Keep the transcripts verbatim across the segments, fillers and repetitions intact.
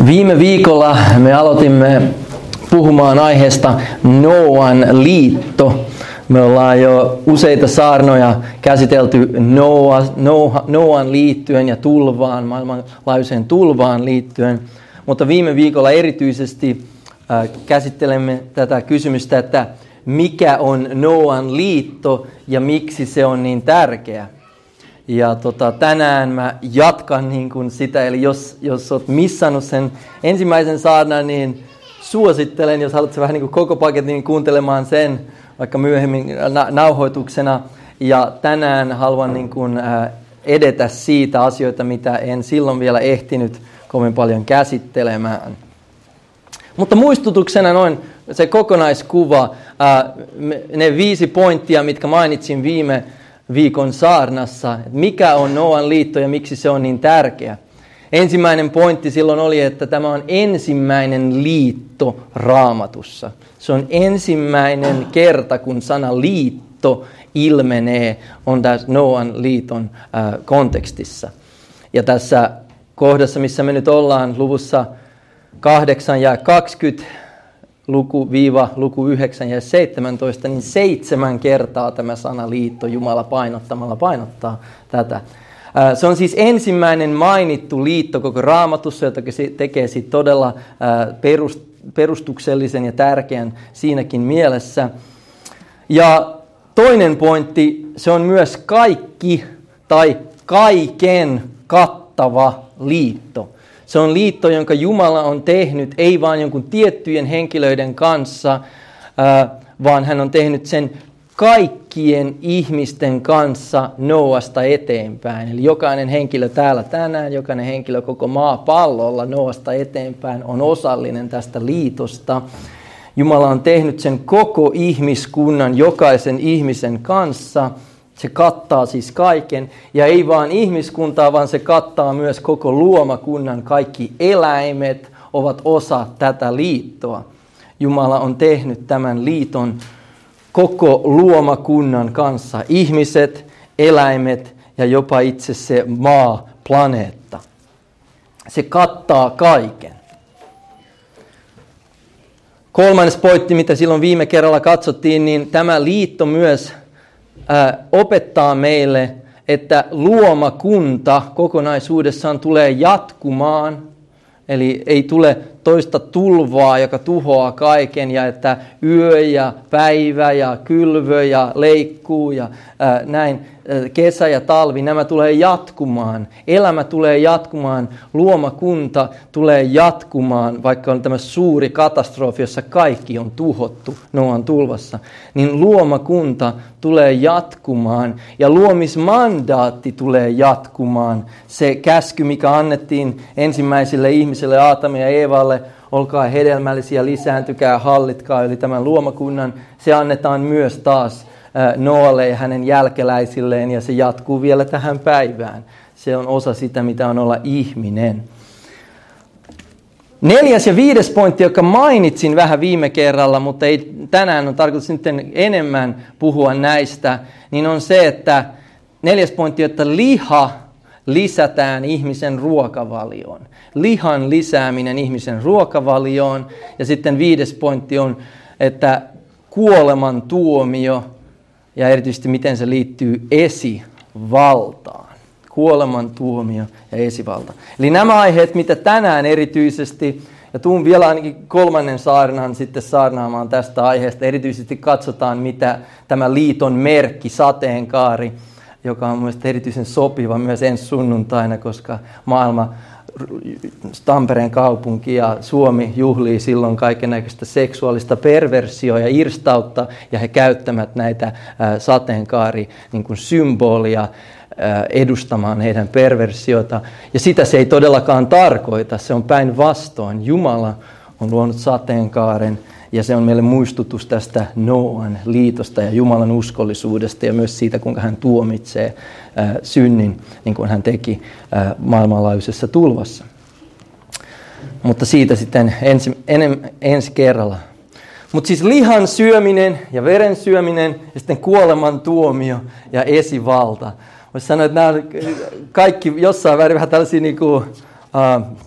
Viime viikolla me aloitimme puhumaan aiheesta Noan liitto. Me ollaan jo useita saarnoja käsitelty Noa, Noa, Noan liittyen ja tulvaan, maailmanlaajuiseen tulvaan liittyen. Mutta viime viikolla erityisesti äh, käsittelemme tätä kysymystä, että mikä on Noan liitto ja miksi se on niin tärkeä. Ja tota, tänään mä jatkan niin kuin sitä, eli jos, jos olet missannut sen ensimmäisen saarnan, niin suosittelen, jos haluat vähän niin kuin koko paketin, niin kuuntelemaan sen vaikka myöhemmin na- nauhoituksena. Ja tänään haluan niin kuin, äh, edetä siitä asioita, mitä en silloin vielä ehtinyt kovin paljon käsittelemään. Mutta muistutuksena noin se kokonaiskuva, äh, ne viisi pointtia, mitkä mainitsin viime viikon saarnassa, että mikä on Noan liitto ja miksi se on niin tärkeä. Ensimmäinen pointti silloin oli, että tämä on ensimmäinen liitto Raamatussa. Se on ensimmäinen kerta, kun sana liitto ilmenee, on tässä Noan liiton äh, kontekstissa. Ja tässä kohdassa, missä me nyt ollaan, luvussa kahdeksan ja kaksikymmentä, luku viiva luku yhdeksän ja seitsemäntoista, niin seitsemän kertaa tämä sana liitto Jumala painottamalla painottaa tätä. Se on siis ensimmäinen mainittu liitto koko Raamatussa, joka tekee siitä todella perustuksellisen ja tärkeän siinäkin mielessä. Ja toinen pointti, se on myös kaikki tai kaiken kattava liitto. Se on liitto, jonka Jumala on tehnyt, ei vain jonkun tiettyjen henkilöiden kanssa, vaan hän on tehnyt sen kaikkien ihmisten kanssa Noasta eteenpäin. Eli jokainen henkilö täällä tänään, jokainen henkilö koko maapallolla Noasta eteenpäin on osallinen tästä liitosta. Jumala on tehnyt sen koko ihmiskunnan, jokaisen ihmisen kanssa. Se kattaa siis kaiken, ja ei vaan ihmiskuntaa, vaan se kattaa myös koko luomakunnan. Kaikki eläimet ovat osa tätä liittoa. Jumala on tehnyt tämän liiton koko luomakunnan kanssa. Ihmiset, eläimet ja jopa itse se maa, planeetta. Se kattaa kaiken. Kolmannes pointti, mitä silloin viime kerralla katsottiin, niin tämä liitto myös opettaa meille, että luomakunta kokonaisuudessaan tulee jatkumaan, eli ei tule toista tulvaa, joka tuhoaa kaiken, ja että yö ja päivä ja kylvö ja leikkuu ja ää, näin kesä ja talvi, nämä tulee jatkumaan. Elämä tulee jatkumaan, luomakunta tulee jatkumaan, vaikka on tämä suuri katastrofi, jossa kaikki on tuhottu Noan tulvassa, niin luomakunta tulee jatkumaan ja luomismandaatti tulee jatkumaan. Se käsky, mikä annettiin ensimmäisille ihmisille, Aatami ja Eevalle, olkaa hedelmällisiä, lisääntykää, hallitkaa yli tämän luomakunnan, se annetaan myös taas Noalle ja hänen jälkeläisilleen, ja se jatkuu vielä tähän päivään. Se on osa sitä, mitä on olla ihminen. Neljäs ja viides pointti, joka mainitsin vähän viime kerralla, mutta ei tänään on tarkoitus nyt enemmän puhua näistä, niin on se, että neljäs pointti, että liha lisätään ihmisen ruokavalioon. Lihan lisääminen ihmisen ruokavalioon. Ja sitten viides pointti on, että kuoleman tuomio ja erityisesti miten se liittyy esivaltaan. Kuoleman tuomio ja esivalta. Eli nämä aiheet, mitä tänään erityisesti, ja tuun vielä ainakin kolmannen saarnan sitten saarnaamaan tästä aiheesta, erityisesti katsotaan, mitä tämä liiton merkki, sateenkaari, joka on mielestäni erityisen sopiva myös ensi sunnuntaina, koska maailma, Tampereen kaupunki ja Suomi juhlii silloin kaikennäköistä seksuaalista perversioa ja irstautta, ja he käyttävät näitä sateenkaari niin kuin symbolia edustamaan heidän perversiota. Ja sitä se ei todellakaan tarkoita, se on päinvastoin. Jumala on luonut sateenkaaren, ja se on meille muistutus tästä Noan liitosta ja Jumalan uskollisuudesta ja myös siitä, kuinka hän tuomitsee äh, synnin, niin kuin hän teki äh, maailmanlaajuisessa tulvassa. Mutta siitä sitten ensi, enem, ensi kerralla. Mutta siis lihan syöminen ja veren syöminen ja sitten kuoleman tuomio ja esivalta. Voisi sanoa, että nämä kaikki jossain väärin vähän tällaisia, niin kuin, uh, jos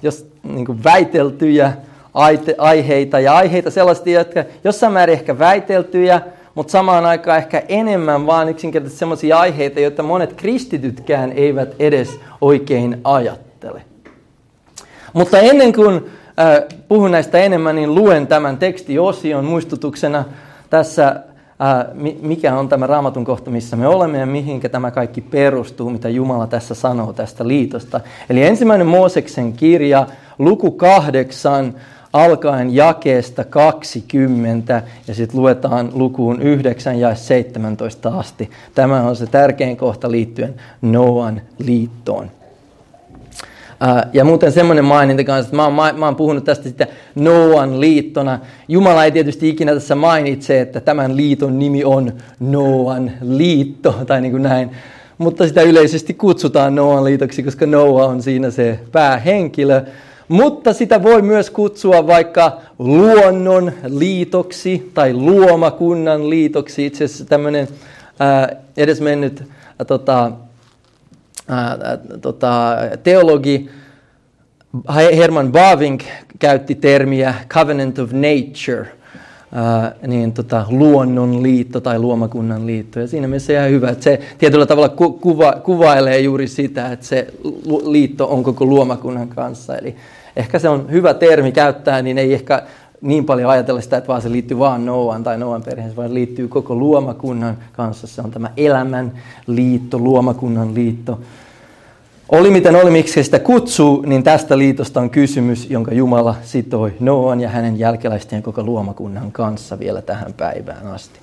niin kuin väiteltyjä aiheita ja aiheita sellaisia, jotka jossain määrin ehkä väiteltyjä, mutta samaan aikaan ehkä enemmän vaan yksinkertaisesti sellaisia aiheita, joita monet kristitytkään eivät edes oikein ajattele. Mutta ennen kuin äh, puhun näistä enemmän, niin luen tämän tekstiosion muistutuksena tässä, äh, mikä on tämä Raamatun kohta, missä me olemme ja mihinkä tämä kaikki perustuu, mitä Jumala tässä sanoo tästä liitosta. Eli ensimmäinen Mooseksen kirja, luku kahdeksan, alkaen jakeesta kaksikymmentä ja sitten luetaan lukuun yhdeksän ja seitsemäntoista asti. Tämä on se tärkein kohta liittyen Noan liittoon. Ja muuten semmoinen maininta kanssa, että mä oon, mä oon puhunut tästä sitten Noan liittona. Jumala ei tietysti ikinä tässä mainitse, että tämän liiton nimi on Noan liitto tai niin kuin näin. Mutta sitä yleisesti kutsutaan Noan liitoksi, koska Noa on siinä se päähenkilö. Mutta sitä voi myös kutsua vaikka luonnon liitoksi tai luomakunnan liitoksi. Itse asiassa tämmöinen ää, edesmennyt ää, tota, ää, tota, teologi Herman Bavinck käytti termiä covenant of nature, ää, niin tota, luonnon liitto tai luomakunnan liitto. Ja siinä mielessä ihan hyvä, että se tietyllä tavalla ku, kuva, kuvailee juuri sitä, että se liitto on koko luomakunnan kanssa. Eli ehkä se on hyvä termi käyttää, niin ei ehkä niin paljon ajatella sitä, että vaan se liittyy vaan Noan tai Noan perheeseen, vaan liittyy koko luomakunnan kanssa. Se on tämä elämän liitto, luomakunnan liitto. Oli miten oli, miksi sitä kutsuu, niin tästä liitosta on kysymys, jonka Jumala sitoi Noan ja hänen jälkeläisten koko luomakunnan kanssa vielä tähän päivään asti.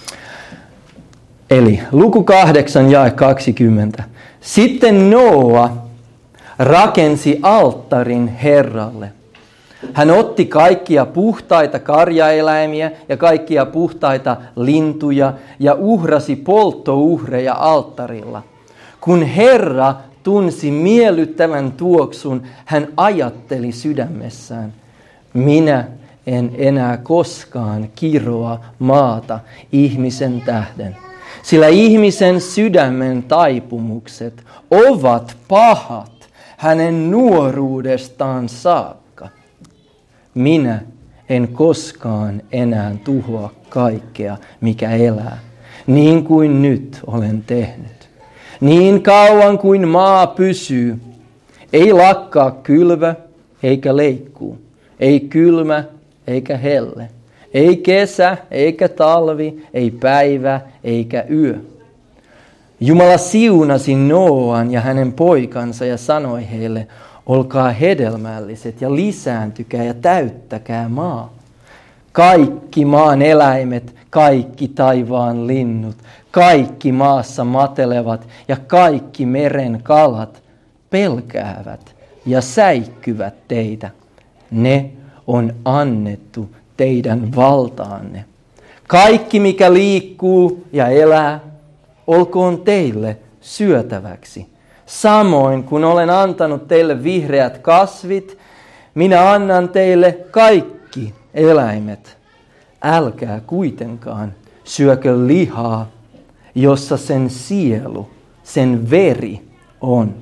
Eli luku kahdeksan jae kaksikymmentä. Sitten Noa rakensi alttarin Herralle. Hän otti kaikkia puhtaita karjaeläimiä ja kaikkia puhtaita lintuja ja uhrasi polttouhreja alttarilla. Kun Herra tunsi miellyttävän tuoksun, hän ajatteli sydämessään: minä en enää koskaan kiroa maata ihmisen tähden, sillä ihmisen sydämen taipumukset ovat pahat hänen nuoruudestaan saakka. Minä en koskaan enää tuhoa kaikkea, mikä elää, niin kuin nyt olen tehnyt. Niin kauan kuin maa pysyy, ei lakkaa kylvä eikä leikkuu, ei kylmä eikä helle, ei kesä eikä talvi, ei päivä eikä yö. Jumala siunasi Noan ja hänen poikansa ja sanoi heille: olkaa hedelmälliset ja lisääntykää ja täyttäkää maa. Kaikki maan eläimet, kaikki taivaan linnut, kaikki maassa matelevat ja kaikki meren kalat pelkäävät ja säikkyvät teitä. Ne on annettu teidän valtaanne. Kaikki, mikä liikkuu ja elää, olkoon teille syötäväksi. Samoin kun olen antanut teille vihreät kasvit, minä annan teille kaikki eläimet. Älkää kuitenkaan syökö lihaa, jossa sen sielu, sen veri on.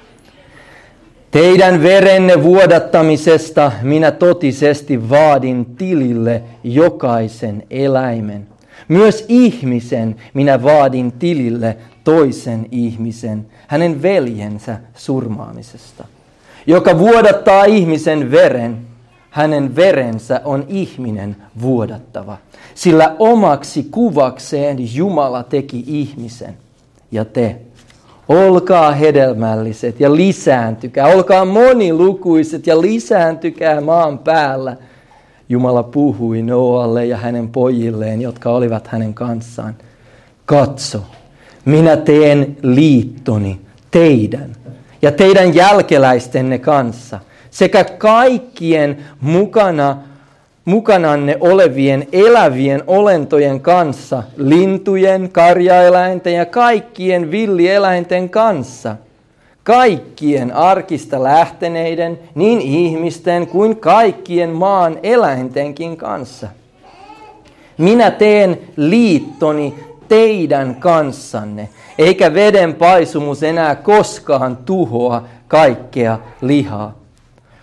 Teidän verenne vuodattamisesta minä totisesti vaadin tilille jokaisen eläimen. Myös ihmisen minä vaadin tilille toisen ihmisen, hänen veljensä surmaamisesta. Joka vuodattaa ihmisen veren, hänen verensä on ihminen vuodattava. Sillä omaksi kuvakseen Jumala teki ihmisen. Ja te, olkaa hedelmälliset ja lisääntykää, olkaa monilukuiset ja lisääntykää maan päällä. Jumala puhui Noalle ja hänen pojilleen, jotka olivat hänen kanssaan: katso, minä teen liittoni teidän ja teidän jälkeläistenne kanssa, sekä kaikkien mukana, mukananne olevien elävien olentojen kanssa, lintujen, karjaeläinten ja kaikkien villieläinten kanssa, kaikkien arkista lähteneiden, niin ihmisten kuin kaikkien maan eläintenkin kanssa. Minä teen liittoni teidän kanssanne, eikä veden paisumus enää koskaan tuhoa kaikkea lihaa.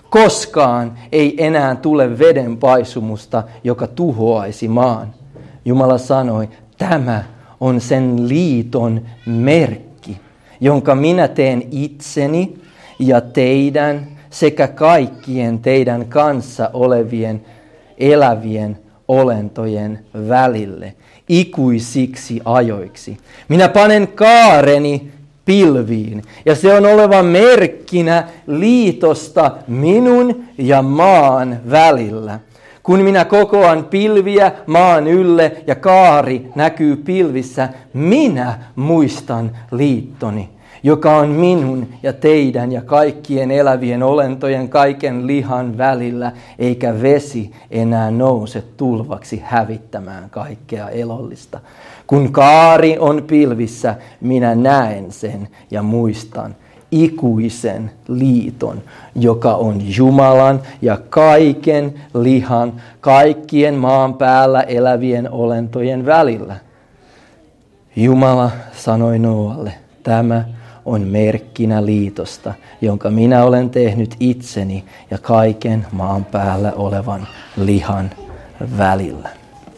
Koskaan ei enää tule veden paisumusta, joka tuhoaisi maan. Jumala sanoi, tämä on sen liiton merkki, jonka minä teen itseni ja teidän sekä kaikkien teidän kanssa olevien elävien olentojen välille ikuisiksi ajoiksi. Minä panen kaareni pilviin, ja se on oleva merkkinä liitosta minun ja maan välillä. Kun minä kokoan pilviä maan ylle ja kaari näkyy pilvissä, minä muistan liittoni, joka on minun ja teidän ja kaikkien elävien olentojen kaiken lihan välillä, eikä vesi enää nouse tulvaksi hävittämään kaikkea elollista. Kun kaari on pilvissä, minä näen sen ja muistan ikuisen liiton, joka on Jumalan ja kaiken lihan, kaikkien maan päällä elävien olentojen välillä. Jumala sanoi Nooalle, tämä on merkkinä liitosta, jonka minä olen tehnyt itseni ja kaiken maan päällä olevan lihan välillä.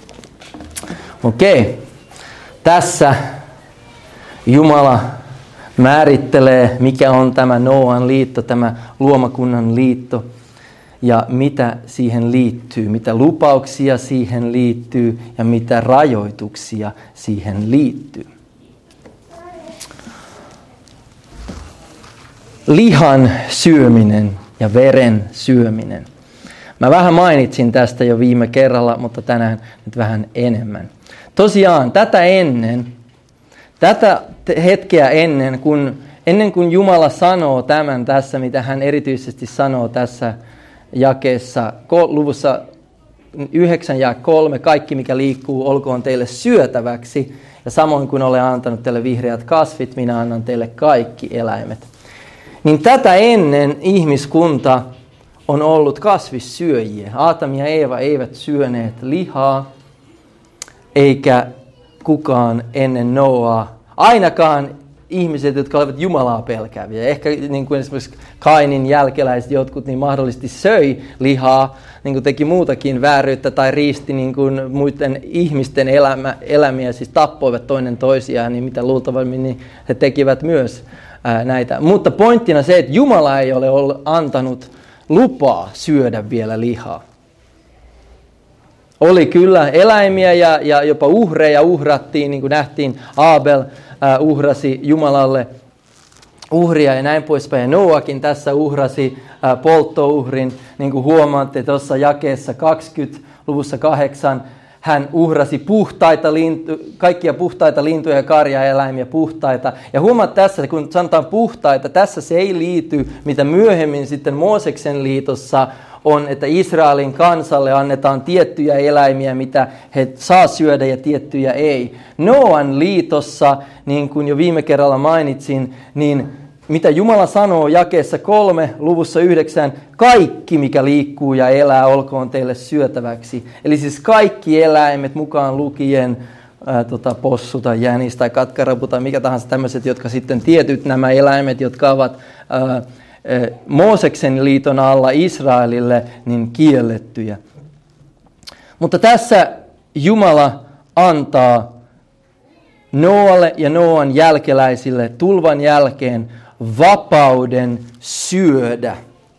Okei, tässä Jumala määrittelee, mikä on tämä Nooan liitto, tämä luomakunnan liitto, ja mitä siihen liittyy, mitä lupauksia siihen liittyy ja mitä rajoituksia siihen liittyy. Lihan syöminen ja veren syöminen. Mä vähän mainitsin tästä jo viime kerralla, mutta tänään nyt vähän enemmän. Tosiaan tätä ennen, tätä hetkeä ennen, kun, ennen kuin Jumala sanoo tämän tässä, mitä hän erityisesti sanoo tässä jakeessa, luvussa yhdeksän ja kolme, kaikki mikä liikkuu, olkoon teille syötäväksi, ja samoin kuin olen antanut teille vihreät kasvit, minä annan teille kaikki eläimet. Niin tätä ennen ihmiskunta on ollut kasvissyöjiä. Aatami ja Eeva eivät syöneet lihaa, eikä kukaan ennen Nooaa, ainakaan ihmiset, jotka olivat Jumalaa pelkääviä. Ehkä niin kuin esimerkiksi Kainin jälkeläiset jotkut niin mahdollisesti söi lihaa, niin kuin teki muutakin vääryyttä tai riisti niin kuin muiden ihmisten elämä, elämiä, siis tappoivat toinen toisiaan, niin mitä luultavasti niin he tekivät myös ää, näitä. Mutta pointtina se, että Jumala ei ole ollut antanut lupaa syödä vielä lihaa. Oli kyllä eläimiä ja, ja jopa uhreja uhrattiin, niin kuin nähtiin, Abel äh, uhrasi Jumalalle uhria ja näin poispäin. Ja Nooakin tässä uhrasi äh, polttouhrin, niin kuin huomaatte tuossa jakeessa kaksikymmentä, luvussa kahdeksan. Hän uhrasi puhtaita lintu, kaikkia puhtaita lintuja ja karjaeläimiä puhtaita. Ja huomaat tässä, kun sanotaan puhtaita, tässä se ei liity, mitä myöhemmin sitten Mooseksen liitossa on, että Israelin kansalle annetaan tiettyjä eläimiä, mitä he saa syödä ja tiettyjä ei. Nooan liitossa, niin kuin jo viime kerralla mainitsin, niin mitä Jumala sanoo jakeessa kolme, luvussa yhdeksän, kaikki mikä liikkuu ja elää, olkoon teille syötäväksi. Eli siis kaikki eläimet mukaan lukien ää, tota, possu tai jänis tai katkarapu tai mikä tahansa tämmöiset, jotka sitten tietyt nämä eläimet, jotka ovat ää, Mooseksen liiton alla Israelille, niin kiellettyjä. Mutta tässä Jumala antaa Nooalle ja Nooan jälkeläisille tulvan jälkeen vapauden syödä.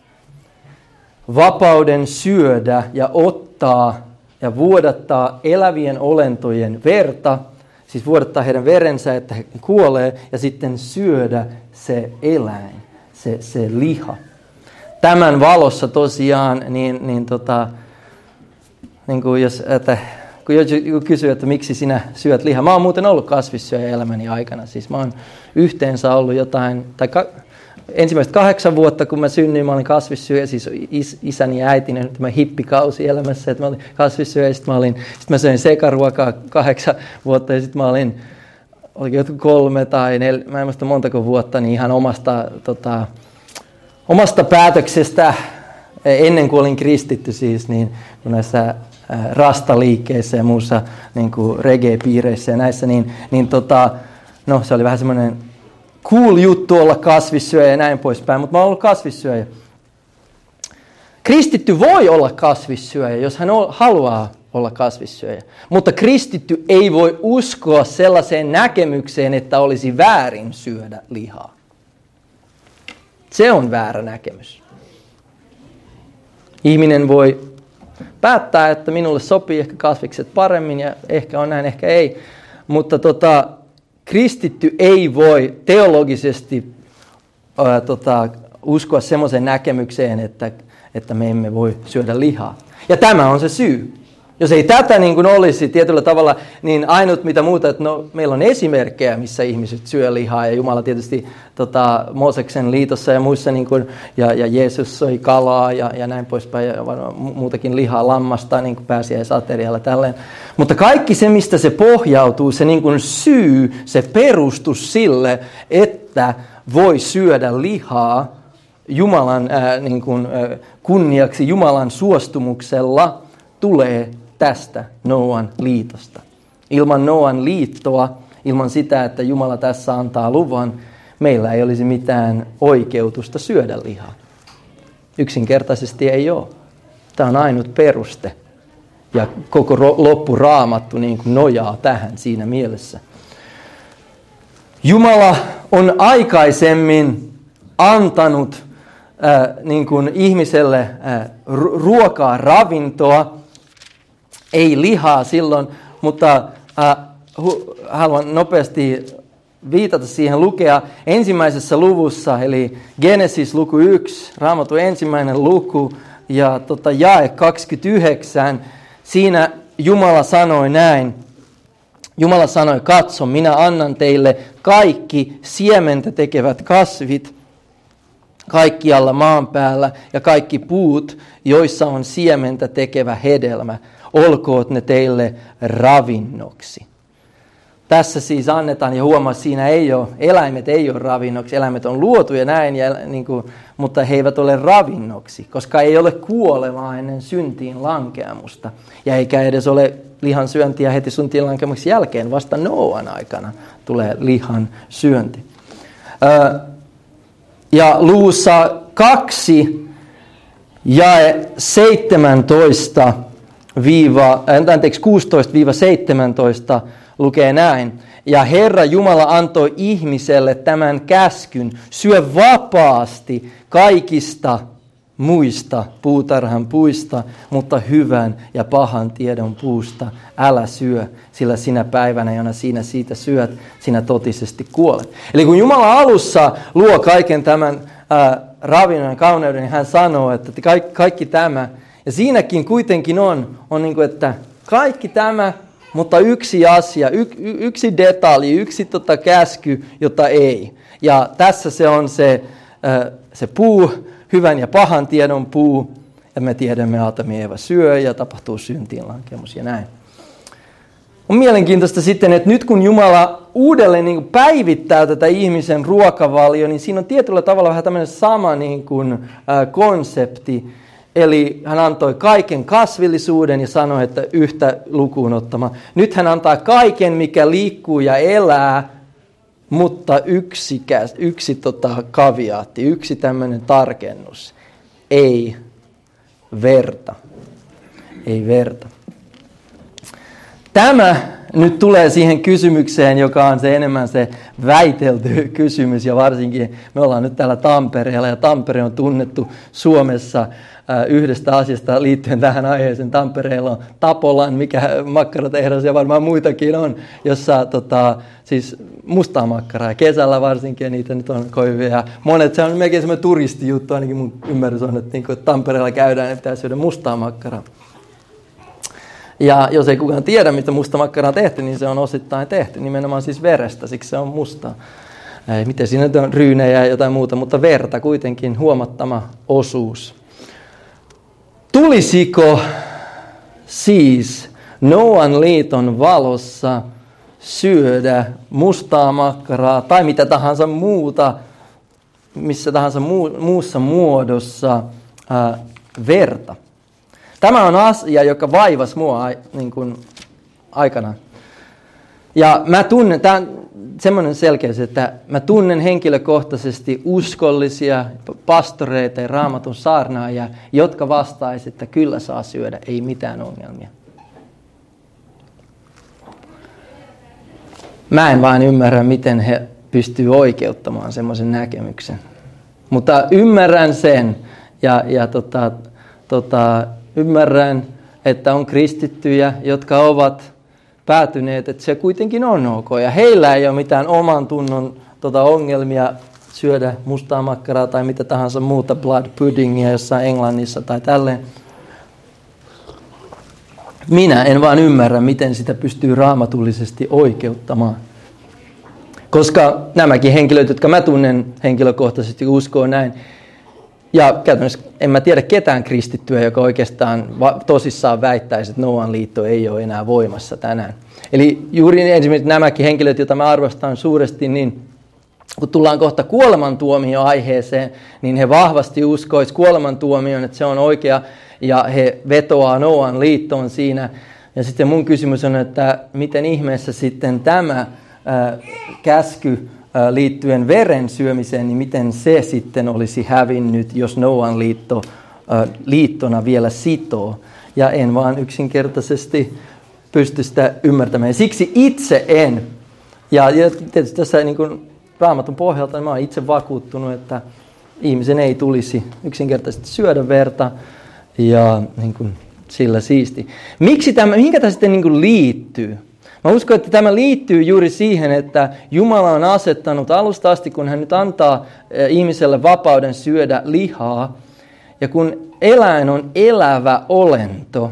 Vapauden syödä ja ottaa ja vuodattaa elävien olentojen verta, siis vuodattaa heidän verensä, että he kuolee, ja sitten syödä se eläin. Se, se liha. Tämän valossa tosiaan, niin, niin, tota, niin kuin jos, että, kun joku kysyy, että miksi sinä syöt lihaa. Mä oon muuten ollut kasvissyöjä elämäni aikana. Siis mä oon yhteensä ollut jotain, tai ka, ensimmäiset kahdeksan vuotta, kun mä synnyin, mä olin kasvissyöjä, siis is, isäni ja äitini, tämä hippikausi elämässä, että mä olin kasvissyöjä, sitten mä, olin, sit mä söin sekaruokaa kahdeksan vuotta, ja sitten mä olin Oliko jotkut kolme tai neljä, mä en muista montako vuotta, niin ihan omasta, tota, omasta päätöksestä, ennen kuin olin kristitty siis, niin näissä rastaliikkeissä ja muussa niin kuin reggae-piireissä ja näissä, niin, niin tota, no se oli vähän semmoinen cool juttu olla kasvissyöjä ja näin poispäin, mutta mä oon ollut kasvissyöjä. Kristitty voi olla kasvissyöjä, jos hän haluaa olla kasvissyöjä. Mutta kristitty ei voi uskoa sellaiseen näkemykseen, että olisi väärin syödä lihaa. Se on väärä näkemys. Ihminen voi päättää, että minulle sopii ehkä kasvikset paremmin ja ehkä on näin, ehkä ei. Mutta tota, kristitty ei voi teologisesti ää, tota, uskoa semmoiseen näkemykseen, että, että me emme voi syödä lihaa. Ja tämä on se syy. Jos ei tätä niin kuin olisi tietyllä tavalla, niin ainut mitä muuta, että no, meillä on esimerkkejä, missä ihmiset syö lihaa. Ja Jumala tietysti tota, Mooseksen liitossa ja muissa, niin kuin, ja, ja Jeesus söi kalaa ja, ja näin poispäin. Ja muutakin lihaa lammasta, niin kuin pääsiäisaterialla tälleen. Mutta kaikki se, mistä se pohjautuu, se niin kuin syy, se perustus sille, että voi syödä lihaa Jumalan ää, niin kuin, ää, kunniaksi, Jumalan suostumuksella, tulee tästä Noan liitosta. Ilman Noan liittoa, ilman sitä, että Jumala tässä antaa luvan, meillä ei olisi mitään oikeutusta syödä lihaa. Yksinkertaisesti ei ole. Tämä on ainut peruste. Ja koko loppuraamattu niin kuin nojaa tähän siinä mielessä. Jumala on aikaisemmin antanut äh, niin kuin ihmiselle äh, ruokaa, ravintoa, ei lihaa silloin, mutta äh, hu, haluan nopeasti viitata siihen, lukea ensimmäisessä luvussa, eli Genesis luku yksi, Raamatun ensimmäinen luku ja tota, jae kaksikymmentäyhdeksän. Siinä Jumala sanoi näin. Jumala sanoi, katso, minä annan teille kaikki siementä tekevät kasvit kaikkialla maan päällä ja kaikki puut, joissa on siementä tekevä hedelmä. Olkoot ne teille ravinnoksi. Tässä siis annetaan, ja huomaa, siinä ei ole, eläimet ei ole ravinnoksi. Eläimet on luotu ja näin, ja, niin kuin, mutta he eivät ole ravinnoksi, koska ei ole kuolemaa ennen syntiin lankeamusta. Ja eikä edes ole lihan syöntiä heti syntiin lankeamuksen jälkeen, vasta Noan aikana tulee lihan syönti. Ö, ja luvussa kaksi jae seitsemäntoista viiva, anteeksi, kuusitoista seitsemäntoista lukee näin. Ja Herra Jumala antoi ihmiselle tämän käskyn, syö vapaasti kaikista muista puutarhan puista, mutta hyvän ja pahan tiedon puusta älä syö, sillä sinä päivänä, jona sinä siitä syöt, sinä totisesti kuolet. Eli kun Jumala alussa luo kaiken tämän ää, ravinnon ja kauneuden, niin hän sanoo, että kaikki, kaikki tämä, ja siinäkin kuitenkin on, on niin kuin, että kaikki tämä, mutta yksi asia, y, yksi detalji, yksi tota käsky, jota ei. Ja tässä se on se, äh, se puu, hyvän ja pahan tiedon puu, ja me tiedämme, Aatami ja Eeva syö, ja tapahtuu syntiinlankemus ja näin. On mielenkiintoista sitten, että nyt kun Jumala uudelleen niin kuin päivittää tätä ihmisen ruokavalio, niin siinä on tietyllä tavalla vähän tämmöinen sama niin kuin, äh, konsepti. Eli hän antoi kaiken kasvillisuuden ja sanoi, että yhtä lukuun ottama. Nyt hän antaa kaiken, mikä liikkuu ja elää, mutta yksi, yksi tota kaviaatti, yksi tämmöinen tarkennus. Ei verta. Ei verta. Tämä nyt tulee siihen kysymykseen, joka on se enemmän se väitelty kysymys. Ja varsinkin me ollaan nyt täällä Tampereella ja Tampere on tunnettu Suomessa yhdestä asiasta liittyen tähän aiheeseen. Tampereella on Tapolan, mikä makkaratehdas ja varmaan muitakin on, jossa tota, siis mustaa makkaraa. Kesällä varsinkin, ja niitä nyt on koivia. Monet, se on melkein semmoinen turistijuttu, ainakin mun ymmärrys on, että, niin kun Tampereella käydään, niin pitää syödä mustaa makkaraa. Ja jos ei kukaan tiedä, mitä musta makkara on tehty, niin se on osittain tehty, nimenomaan siis verestä, siksi se on mustaa. Ei, miten siinä nyt on ryynejä ja jotain muuta, mutta verta kuitenkin huomattava osuus. Tulisiko siis Noan liiton valossa syödä mustaa makkaraa tai mitä tahansa muuta, missä tahansa muu, muussa muodossa ää, verta? Tämä on asia, joka vaivasi mua niin kuin, aikanaan. Ja mä tunnen, tämän, semmoinen selkeys, että mä tunnen henkilökohtaisesti uskollisia pastoreita ja Raamatun saarnaajia, jotka vastaisivat, että kyllä saa syödä, ei mitään ongelmia. Mä en vaan ymmärrä, miten he pystyvät oikeuttamaan semmoisen näkemyksen. Mutta ymmärrän sen ja, ja tota, tota, ymmärrän, että on kristittyjä, jotka ovat päätyneet, että se kuitenkin on ok. Ja heillä ei ole mitään oman tunnon tota, ongelmia syödä mustaa makkaraa tai mitä tahansa muuta blood puddingia jossain Englannissa tai tälleen. Minä en vaan ymmärrä, miten sitä pystyy raamatullisesti oikeuttamaan. Koska nämäkin henkilöt, jotka mä tunnen henkilökohtaisesti, uskoo näin. Ja käytännössä en mä tiedä ketään kristittyä, joka oikeastaan va- tosissaan väittäisi, että Noan liitto ei ole enää voimassa tänään. Eli juuri esimerkiksi nämäkin henkilöt, joita mä arvostan suuresti, niin kun tullaan kohta kuolemantuomio-aiheeseen, niin he vahvasti uskoisivat kuolemantuomioon, että se on oikea, ja he vetoaa Noan liittoon siinä. Ja sitten mun kysymys on, että miten ihmeessä sitten tämä ää, käsky ää, liittyen veren syömiseen, niin miten se sitten olisi hävinnyt, jos Noan liitto ää, liittona vielä sitoo. Ja en vaan yksinkertaisesti pysty sitä ymmärtämään. Siksi itse en. Ja, ja tietysti tässä niin kuin Raamatun pohjalta niin mä olen itse vakuuttunut, että ihmisen ei tulisi yksinkertaisesti syödä verta ja niin kuin, sillä siisti. Miksi tämä, mihinkä tämä sitten niin kuin liittyy? Mä uskon, että tämä liittyy juuri siihen, että Jumala on asettanut alusta asti, kun hän nyt antaa ihmiselle vapauden syödä lihaa, ja kun eläin on elävä olento,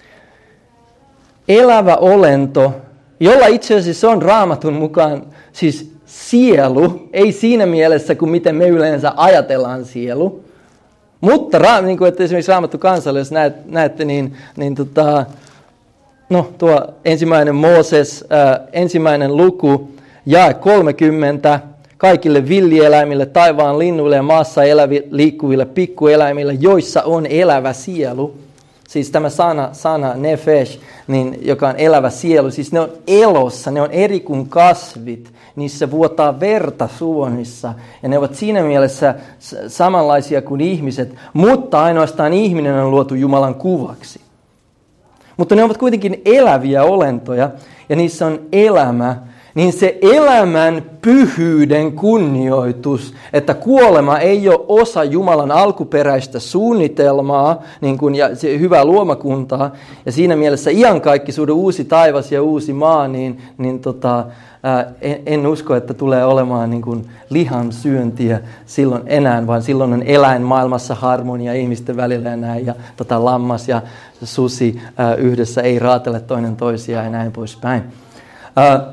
elävä olento, jolla itse asiassa on Raamatun mukaan siis sielu, ei siinä mielessä kuin miten me yleensä ajatellaan sielu, mutta niin kuin, että esimerkiksi Raamattu kansalle, jos näet, näette, niin, niin tota, no, tuo ensimmäinen Mooses, äh, ensimmäinen luku, jae kolmekymmentä, kaikille villieläimille, taivaan linnuille ja maassa eläville, liikkuville pikkueläimille, joissa on elävä sielu. Siis tämä sana, sana nefesh, niin, joka on elävä sielu, siis ne on elossa, ne on eri kuin kasvit, niissä vuotaa verta suonissa ja ne ovat siinä mielessä samanlaisia kuin ihmiset, mutta ainoastaan ihminen on luotu Jumalan kuvaksi. Mutta ne ovat kuitenkin eläviä olentoja ja niissä on elämä, niin se elämän pyhyyden kunnioitus, että kuolema ei ole osa Jumalan alkuperäistä suunnitelmaa niin kuin, ja se hyvää luomakuntaa, ja siinä mielessä iankaikkisuuden uusi taivas ja uusi maa, niin, niin tota, ää, en, en usko, että tulee olemaan niin kuin lihan syöntiä silloin enää, vaan silloin on eläinmaailmassa harmonia ihmisten välillä ja näin, ja tota, lammas ja susi ää, yhdessä ei raatele toinen toisiaan ja näin poispäin. Ää,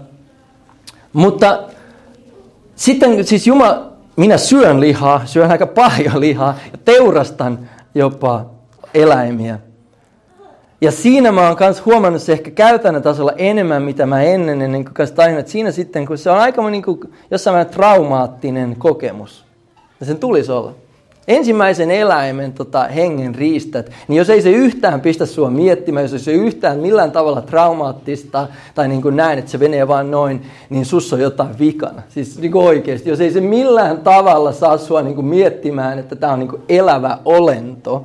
Mutta sitten siis Jumala, minä syön lihaa, syön aika paljon lihaa ja teurastan jopa eläimiä. Ja siinä mä oon myös huomannut se ehkä käytännön tasolla enemmän, mitä mä ennen ennen kuin tajunnut, että siinä sitten, kun se on aika niin kuin jossain vähän traumaattinen kokemus. Ja sen tulisi olla. Ensimmäisen eläimen tota, hengen riistät, niin jos ei se yhtään pistä sua miettimään, jos ei se yhtään millään tavalla traumaattista, tai niin kuin näin, että se menee vaan noin, niin sussa on jotain vikana. Siis niin kuin oikeasti, jos ei se millään tavalla saa sua niin kuin miettimään, että tämä on niin kuin elävä olento,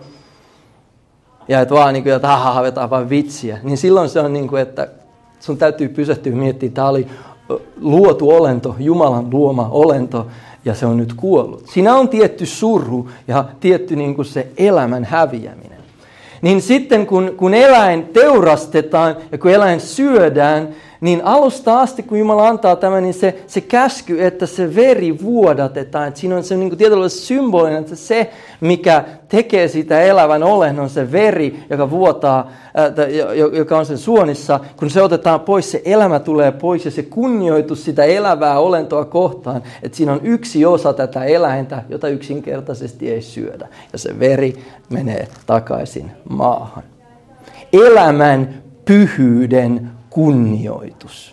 ja että vaan niin kuin, että haha, vetaa vaan vitsiä, niin silloin se on niin kuin, että sun täytyy pysähtyä miettimään, että tämä oli luotu olento, Jumalan luoma olento, ja se on nyt kuollut. Siinä on tietty suru ja tietty niin kuin se elämän häviäminen. Niin sitten kun, kun eläin teurastetaan ja kun eläin syödään, niin alusta asti kun Jumala antaa tämän, niin se, se käsky, että se veri vuodatetaan. Että siinä on se niin kuin tietyllä symbolinen, että se mikä tekee sitä elävän olennon, se veri, joka vuotaa, ää, joka on sen suonissa, kun se otetaan pois, se elämä tulee pois ja se kunnioitus sitä elävää olentoa kohtaan, että siinä on yksi osa tätä eläintä, jota yksinkertaisesti ei syödä. Ja se veri menee takaisin maahan. Elämän pyhyyden kunnioitus.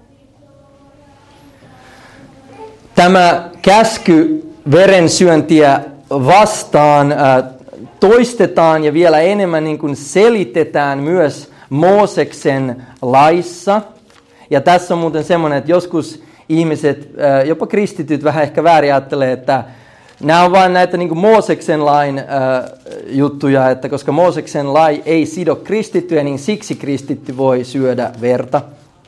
Tämä käsky verensyöntiä vastaan äh, toistetaan ja vielä enemmän niin kuin selitetään myös Mooseksen laissa. Ja tässä on muuten semmoinen, että joskus ihmiset, jopa kristityt vähän ehkä väärin ajattelee, että nämä on vain näitä niin kuin Mooseksen lain äh, juttuja, että koska Mooseksen lai ei sido kristittyjä, niin siksi kristitty voi syödä verta.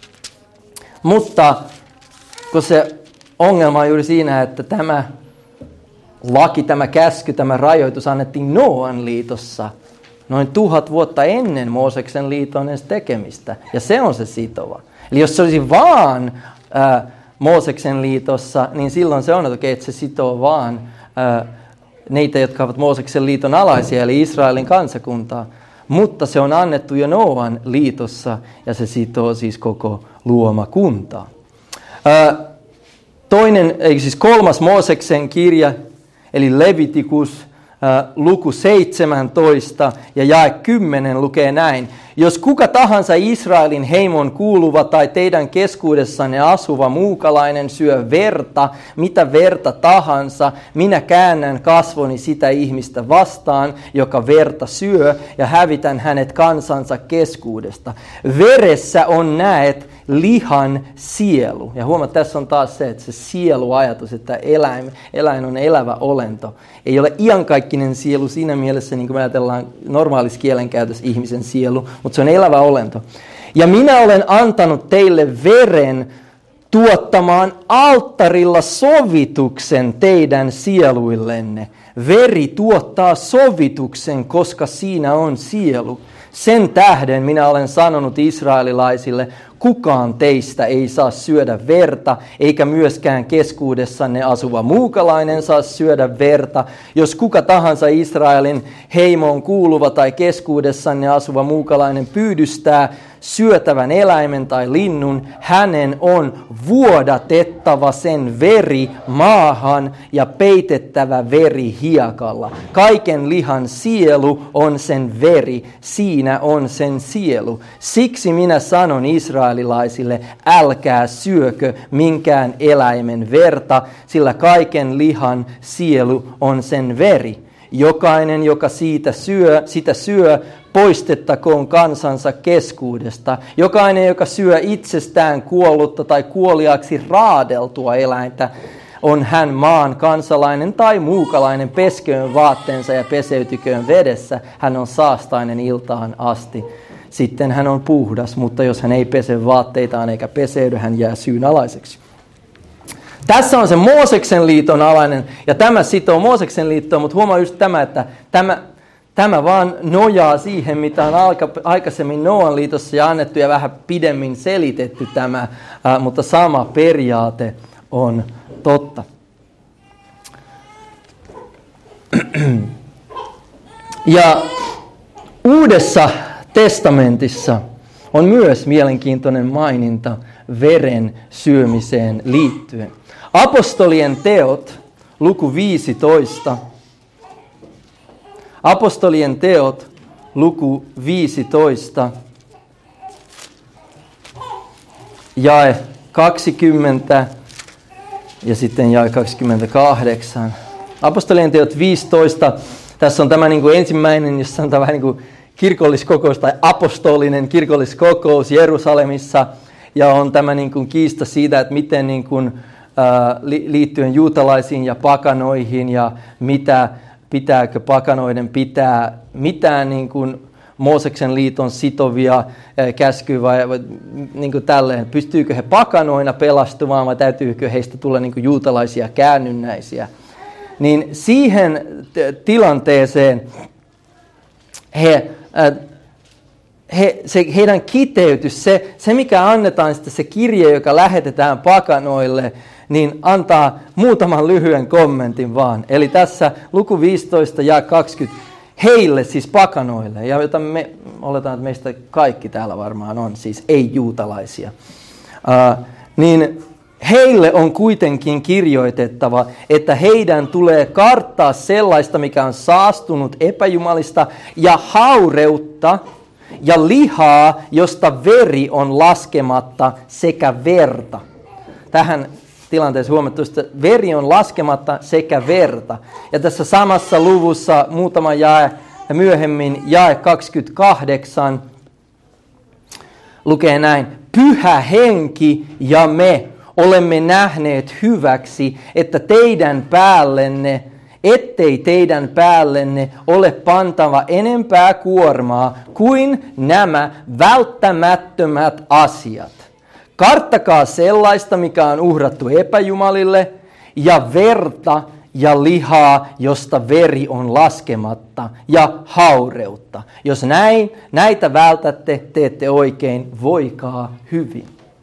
Mutta kun se ongelma on juuri siinä, että tämä laki, tämä käsky, tämä rajoitus annettiin Nooan liitossa noin tuhat vuotta ennen Mooseksen liiton edes tekemistä. Ja se on se sitova. Eli jos se olisi vaan äh, Mooseksen liitossa, niin silloin se on, että, okay, että se sitoo vaan äh, niitä, jotka ovat Mooseksen liiton alaisia, eli Israelin kansakuntaa. Mutta se on annettu jo Nooan liitossa, ja se sitoo siis koko luomakuntaa. Äh, toinen, eli siis kolmas Mooseksen kirja, eli Levitikus, äh, luku seitsemäntoista ja jae kymmenen lukee näin. Jos kuka tahansa Israelin heimon kuuluva tai teidän keskuudessanne asuva muukalainen syö verta, mitä verta tahansa, minä käännän kasvoni sitä ihmistä vastaan, joka verta syö, ja hävitän hänet kansansa keskuudesta. Veressä on, näet, lihan sielu. Ja huomaat, tässä on taas se, että se sieluajatus, että eläin, eläin on elävä olento. Ei ole iankaikkinen sielu siinä mielessä, niin kuin me ajatellaan normaalissa kielenkäytössä ihmisen sielu, mutta se on elävä olento. Ja minä olen antanut teille veren tuottamaan alttarilla sovituksen teidän sieluillenne. Veri tuottaa sovituksen, koska siinä on sielu. Sen tähden minä olen sanonut israelilaisille, kukaan teistä ei saa syödä verta, eikä myöskään keskuudessanne asuva muukalainen saa syödä verta. Jos kuka tahansa Israelin heimoon kuuluva tai keskuudessanne asuva muukalainen pyydystää syötävän eläimen tai linnun, hänen on vuodatettava sen veri maahan ja peitettävä veri hiekalla. Kaiken lihan sielu on sen veri, siinä on sen sielu. Siksi minä sanon israelilaisille, älkää syökö minkään eläimen verta, sillä kaiken lihan sielu on sen veri. Jokainen, joka siitä syö, sitä syö, poistettakoon kansansa keskuudesta. Jokainen, joka syö itsestään kuollutta tai kuoliaksi raadeltua eläintä, on hän maan kansalainen tai muukalainen, pesköön vaatteensa ja peseytyköön vedessä. Hän on saastainen iltaan asti. Sitten hän on puhdas, mutta jos hän ei pese vaatteitaan eikä peseydy, hän jää syynalaiseksi. Tässä on se Mooseksen liiton alainen, ja tämä sitoo Mooseksen liittoon, mutta huomaa just tämä, että tämä, tämä vaan nojaa siihen, mitä on alka, aikaisemmin Nooan liitossa ja annettu ja vähän pidemmin selitetty tämä, ää, mutta sama periaate on totta. Ja Uudessa testamentissa on myös mielenkiintoinen maininta veren syömiseen liittyen. Apostolien teot, luku viisitoista. Apostolien teot, luku viisitoista. Jae kaksikymmentä ja sitten jae kaksikymmentäkahdeksan. Apostolien teot viisitoista. Tässä on tämä niin kuin ensimmäinen, jos sanotaan vähän niin kuin kirkolliskokous tai apostolinen kirkolliskokous Jerusalemissa. Ja on tämä niin kuin kiista siitä, että miten niin kuin, ää, liittyen juutalaisiin ja pakanoihin ja mitä pitääkö pakanoiden pitää mitään niin kuin Mooseksen liiton sitovia ää, käskyjä vai, vai niin kuin tälleen. Pystyykö he pakanoina pelastumaan vai täytyykö heistä tulla niin kuin juutalaisia käännynnäisiä. Niin siihen t- tilanteeseen he... Ää, He, se, heidän kiteytys, se, se mikä annetaan sitten se kirje, joka lähetetään pakanoille, niin antaa muutaman lyhyen kommentin vaan. Eli tässä luku viisitoista ja kaksikymmentä, heille siis pakanoille, ja jota me oletaan, että meistä kaikki täällä varmaan on, siis ei-juutalaisia, uh, niin heille on kuitenkin kirjoitettava, että heidän tulee karttaa sellaista, mikä on saastunut epäjumalista ja haureutta, ja lihaa, josta veri on laskematta, sekä verta. Tähän tilanteessa huomattu, että veri on laskematta sekä verta. Ja tässä samassa luvussa muutama jae ja myöhemmin jae kaksikymmentäkahdeksan lukee näin. Pyhä henki ja me olemme nähneet hyväksi, että teidän päällenne, ettei teidän päällenne ole pantava enempää kuormaa kuin nämä välttämättömät asiat. Karttakaa sellaista, mikä on uhrattu epäjumalille, ja verta ja lihaa, josta veri on laskematta, ja haureutta. Jos näin, näitä vältätte, teette oikein, voikaa hyvin.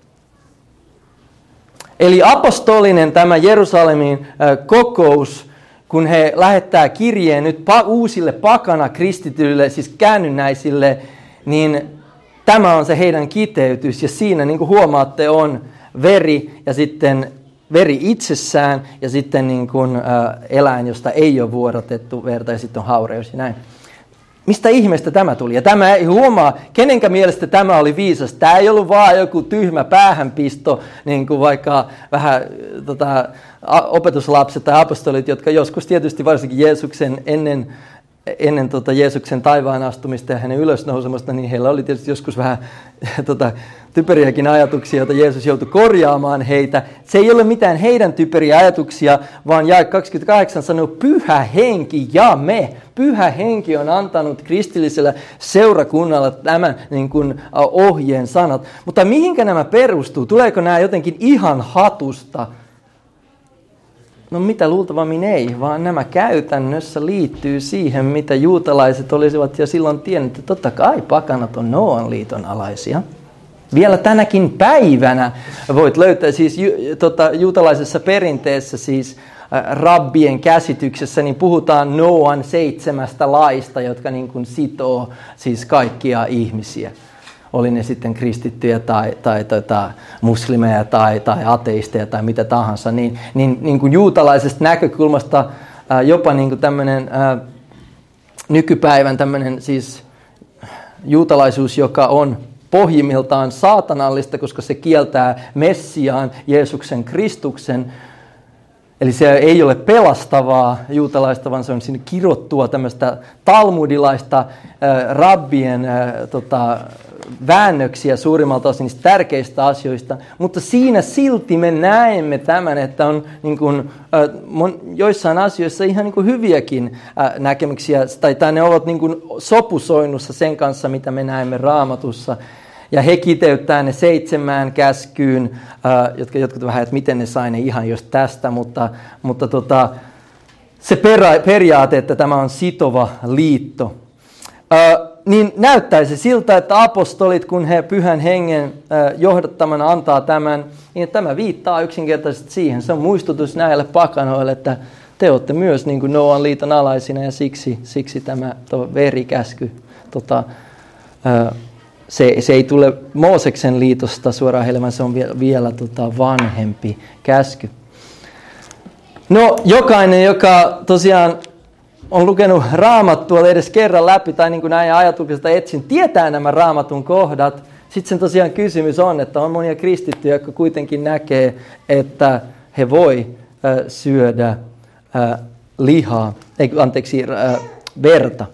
Eli apostolinen tämä Jerusalemin kokous, kun he lähettää kirjeen nyt uusille pakana kristityille, siis käännynnäisille, niin tämä on se heidän kiteytys. Ja siinä, niin kuin huomaatte, on veri ja sitten veri itsessään ja sitten niin kuin, ä, eläin, josta ei ole vuodatettu verta ja sitten on haureus ja näin. Mistä ihmeestä tämä tuli? Ja tämä ei huomaa, kenenkä mielestä tämä oli viisas. Tämä ei ollut vaan joku tyhmä päähänpisto, niin kuin vaikka vähän tota, opetuslapset tai apostolit, jotka joskus tietysti varsinkin Jeesuksen ennen, ennen tota Jeesuksen taivaan astumista ja hänen ylösnousemasta, niin heillä oli tietysti joskus vähän tota, typeriäkin ajatuksia, joita Jeesus joutui korjaamaan heitä. Se ei ole mitään heidän typeriä ajatuksia, vaan jae kaksikymmentäkahdeksan sanoo, Pyhä Henki ja me. Pyhä Henki on antanut kristilliselle seurakunnalle tämän niin kuin, ohjeen sanat. Mutta mihinkä nämä perustuu? Tuleeko nämä jotenkin ihan hatusta? No mitä luultavammin ei, vaan nämä käytännössä liittyy siihen, mitä juutalaiset olisivat jo silloin tienneet, että totta kai pakanat on Nooan liiton alaisia. Vielä tänäkin päivänä voit löytää siis ju, tota, juutalaisessa perinteessä, siis äh, rabbien käsityksessä, niin puhutaan Nooan seitsemästä laista, jotka niin kuin sitoo siis kaikkia ihmisiä. Oli ne sitten kristittyjä tai, tai tota, muslimeja tai, tai ateisteja tai mitä tahansa, niin, niin, niin kuin juutalaisesta näkökulmasta ää, jopa niin kuin tämmöinen ää, nykypäivän tämmöinen siis juutalaisuus, joka on pohjimmiltaan saatanallista, koska se kieltää Messiaan, Jeesuksen Kristuksen. Eli se ei ole pelastavaa juutalaista, vaan se on sinne kirottua tämmöistä talmudilaista äh, rabbien äh, tota, väännöksiä suurimmalta osin niistä tärkeistä asioista. Mutta siinä silti me näemme tämän, että on niin kuin, äh, mon, joissain asioissa ihan niin kuin hyviäkin äh, näkemyksiä, tai, tai ne ovat niin kuin sopusoinnussa sen kanssa, mitä me näemme Raamatussa. Ja he kiteyttää ne seitsemään käskyyn, äh, jotka jotkut vähän, että miten ne sai ne ihan just tästä, mutta, mutta tota, se perä, periaate, että tämä on sitova liitto, äh, niin näyttäisi siltä, että apostolit, kun he Pyhän Hengen äh, johdattamana antaa tämän, niin tämä viittaa yksinkertaisesti siihen. Se on muistutus näille pakanoille, että te olette myös niin kuin Nooan liiton alaisina ja siksi, siksi tämä verikäsky tota, äh, Se, se ei tule Mooseksen liitosta suoraan heille, vaan se on vielä, vielä tota vanhempi käsky. No, jokainen, joka tosiaan on lukenut Raamattua edes kerran läpi, tai niin kuin näin ajatuksesta etsin, tietää nämä Raamatun kohdat. Sitten sen tosiaan kysymys on, että on monia kristittyjä, jotka kuitenkin näkee, että he voi äh, syödä äh, lihaa, ei, anteeksi, äh, verta.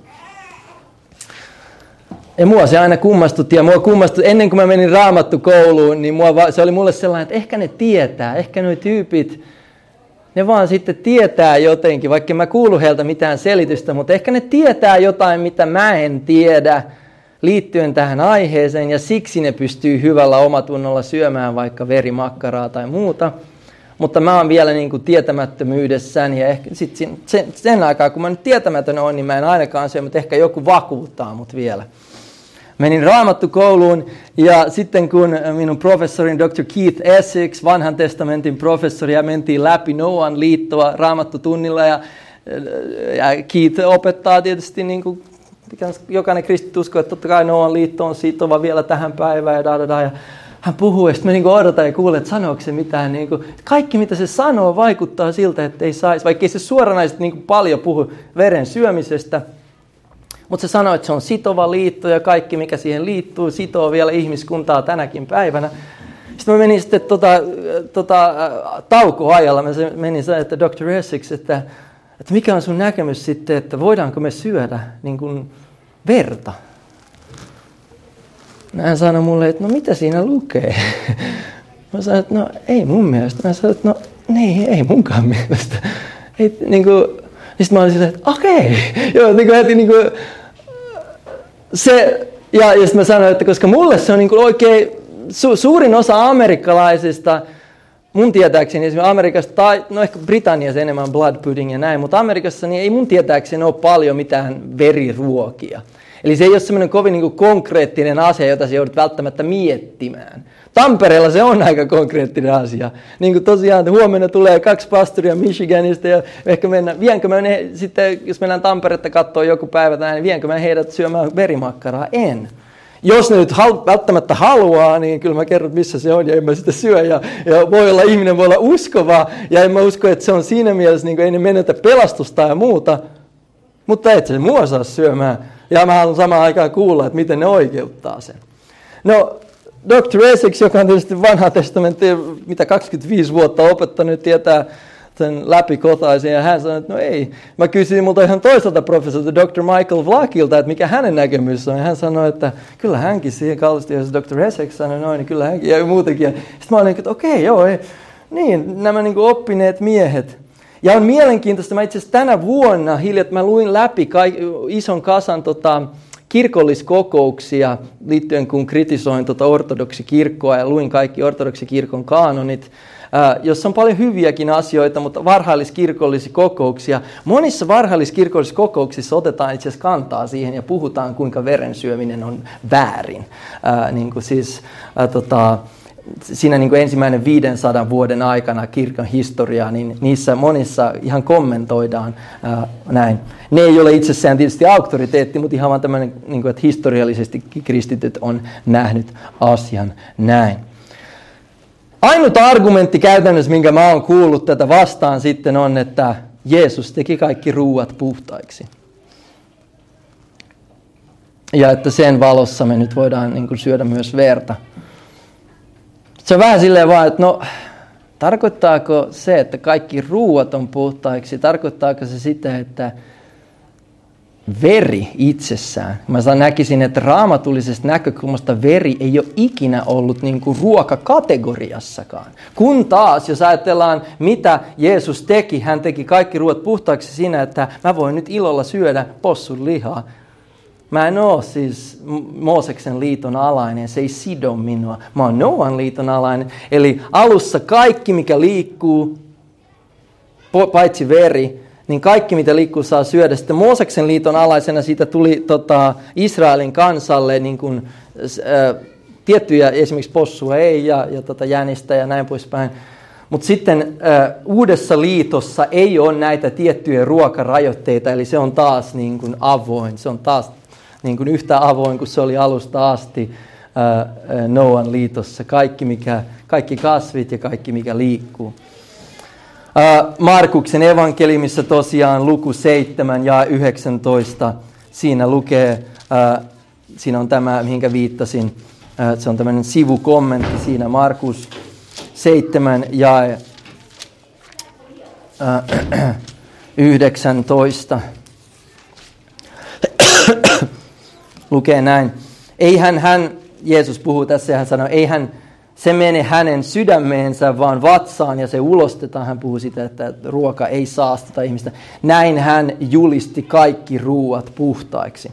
Ja mua se aina kummastutti, ja mua kummastutti, ennen kuin mä menin Raamattukouluun, niin mua, se oli mulle sellainen, että ehkä ne tietää, ehkä nuo tyypit, ne vaan sitten tietää jotenkin, vaikka mä kuulu heiltä mitään selitystä, mutta ehkä ne tietää jotain, mitä mä en tiedä liittyen tähän aiheeseen, ja siksi ne pystyy hyvällä omatunnolla syömään vaikka verimakkaraa tai muuta. Mutta mä oon vielä niin kuin tietämättömyydessäni, ja ehkä sit sen, sen aikaa, kun mä nyt tietämätön on, niin mä en ainakaan syö, mutta ehkä joku vakuuttaa mut vielä. Menin Raamattukouluun, ja sitten kun minun professorin doktor Keith Essex, vanhan testamentin professori, ja mentiin läpi Nooan liittoa Raamattutunnilla, ja, ja Keith opettaa tietysti, niin kuin jokainen kristitty uskoo, että totta kai Nooan liitto on sitova vielä tähän päivään, ja da, da, da, ja hän puhuu, ja sitten mä niin odotan ja kuulen, että sanooko se mitään. Niin kuin, kaikki, mitä se sanoo, vaikuttaa siltä, että ei saisi, vaikka ei se suoranaisesti niin paljon puhu veren syömisestä. Mutta se sanoo, että se on sitova liitto, ja kaikki, mikä siihen liittyy, sitoo vielä ihmiskuntaa tänäkin päivänä. Sitten mä menin sitten tota, tota, taukoajalla, mä menin sanoa, että doktor Essex, että, että mikä on sun näkemys sitten, että voidaanko me syödä niin kuin verta? Hän sanoi mulle, että no mitä siinä lukee? Mä sanoin, että no ei mun mielestä. Mä sanoin, että no niin, ei munkaan mielestä. Ei, niin kuin, niin sitten mä olin silleen, että okei. Joo, niin kuin heti niin kuin, se, ja, ja sitten mä sanoin, että koska mulle se on niin kuin oikein, su, suurin osa amerikkalaisista, mun tietääkseni esimerkiksi Amerikassa, tai no ehkä Britanniassa enemmän blood pudding ja näin, mutta Amerikassa niin ei mun tietääkseni ole paljon mitään veriruokia. Eli se ei ole semmoinen kovin niin kuin konkreettinen asia, jota sä joudut välttämättä miettimään. Tampereella se on aika konkreettinen asia. Niin kuin tosiaan, että huomenna tulee kaksi pastoria Michiganista ja ehkä mennään, vienkö mä ne, sitten, jos mennään Tamperetta katsoa joku päivä tai niin vienkö mä heidät syömään verimakkaraa? En. Jos ne nyt hal- välttämättä haluaa, niin kyllä mä kerron, missä se on ja en mä sitä syö. Ja, ja voi olla, ihminen voi olla uskova ja en mä usko, että se on siinä mielessä, niin kuin ei ne menetä pelastusta ja muuta. Mutta et se mua saa syömään. Ja mä haluan samaan aikaan kuulla, että miten ne oikeuttaa sen. No, doktor Essex, joka on tietysti vanha testamentti, mitä kaksikymmentäviisi vuotta opettanut, tietää sen läpikotaisen, ja hän sanoi, että no ei. Mä kysyin multa ihan toiselta professorilta, doktor Michael Vlackilta, että mikä hänen näkemys on. Ja hän sanoi, että kyllä hänkin siihen kallisti, jos doktor Essex sanoi noin, niin kyllä hänkin, ja muutenkin. Sitten mä olin, että okei, joo, ei. Niin, nämä niin kuin oppineet miehet. Ja on mielenkiintoista, mä itse asiassa tänä vuonna hiljat mä luin läpi kaik, ison kasan tota, kirkolliskokouksia liittyen, kun kritisoin tota ortodoksikirkkoa ja luin kaikki ortodoksikirkon kaanonit, ää, jossa on paljon hyviäkin asioita, mutta varhailiskirkollisia kokouksia. Monissa varhailiskirkollisissa kokouksissa otetaan itse asiassa kantaa siihen ja puhutaan, kuinka veren syöminen on väärin. Ää, niin kuin siis, ää, tota, siinä niin kuin ensimmäinen viidensadan vuoden aikana kirkon historiaa, niin niissä monissa ihan kommentoidaan ää, näin. Ne ei ole itsessään tietysti auktoriteetti, mutta ihan vaan tämmöinen, niin kuin, että historiallisesti kristityt on nähnyt asian näin. Ainut argumentti käytännössä, minkä mä oon kuullut tätä vastaan sitten on, että Jeesus teki kaikki ruuat puhtaiksi. Ja että sen valossa me nyt voidaan niin kuin, syödä myös verta. Se on vähän silleen vaan, että no, tarkoittaako se, että kaikki ruuat on puhtaiksi, tarkoittaako se sitä, että veri itsessään, mä näkisin, että raamatullisesta näkökulmasta veri ei ole ikinä ollut niin kuin ruokakategoriassakaan. Kun taas, jos ajatellaan, mitä Jeesus teki, hän teki kaikki ruuat puhtaaksi siinä, että mä voin nyt ilolla syödä possun lihaa. Mä en ole siis Mooseksen liiton alainen, se ei sido minua. Mä oon Noan liiton alainen. Eli alussa kaikki, mikä liikkuu, paitsi veri, niin kaikki, mitä liikkuu, saa syödä. Sitten Mooseksen liiton alaisena siitä tuli tota, Israelin kansalle niin kuin, äh, tiettyjä, esimerkiksi possua ei ja, ja tota, jänistä ja näin poispäin. Mutta sitten äh, uudessa liitossa ei ole näitä tiettyjä ruokarajoitteita, eli se on taas niin kuin avoin, se on taas niin kuin yhtä avoin kuin se oli alusta asti äh, Noan liitossa. Kaikki, mikä, kaikki kasvit ja kaikki, mikä liikkuu. Äh, Markuksen evankeliumissa tosiaan luku seitsemän ja yhdeksäntoista. Siinä lukee, äh, siinä on tämä, mihinkä viittasin. Äh, se on tämmöinen sivukommentti siinä Markus seitsemän ja äh, yhdeksäntoista. Lukee näin. Eihän hän, Jeesus puhuu tässä ja hän sanoo, eihän se mene hänen sydämeensä, vaan vatsaan ja se ulostetaan. Hän puhuu sitä, että ruoka ei saastuta ihmistä. Näin hän julisti kaikki ruuat puhtaiksi.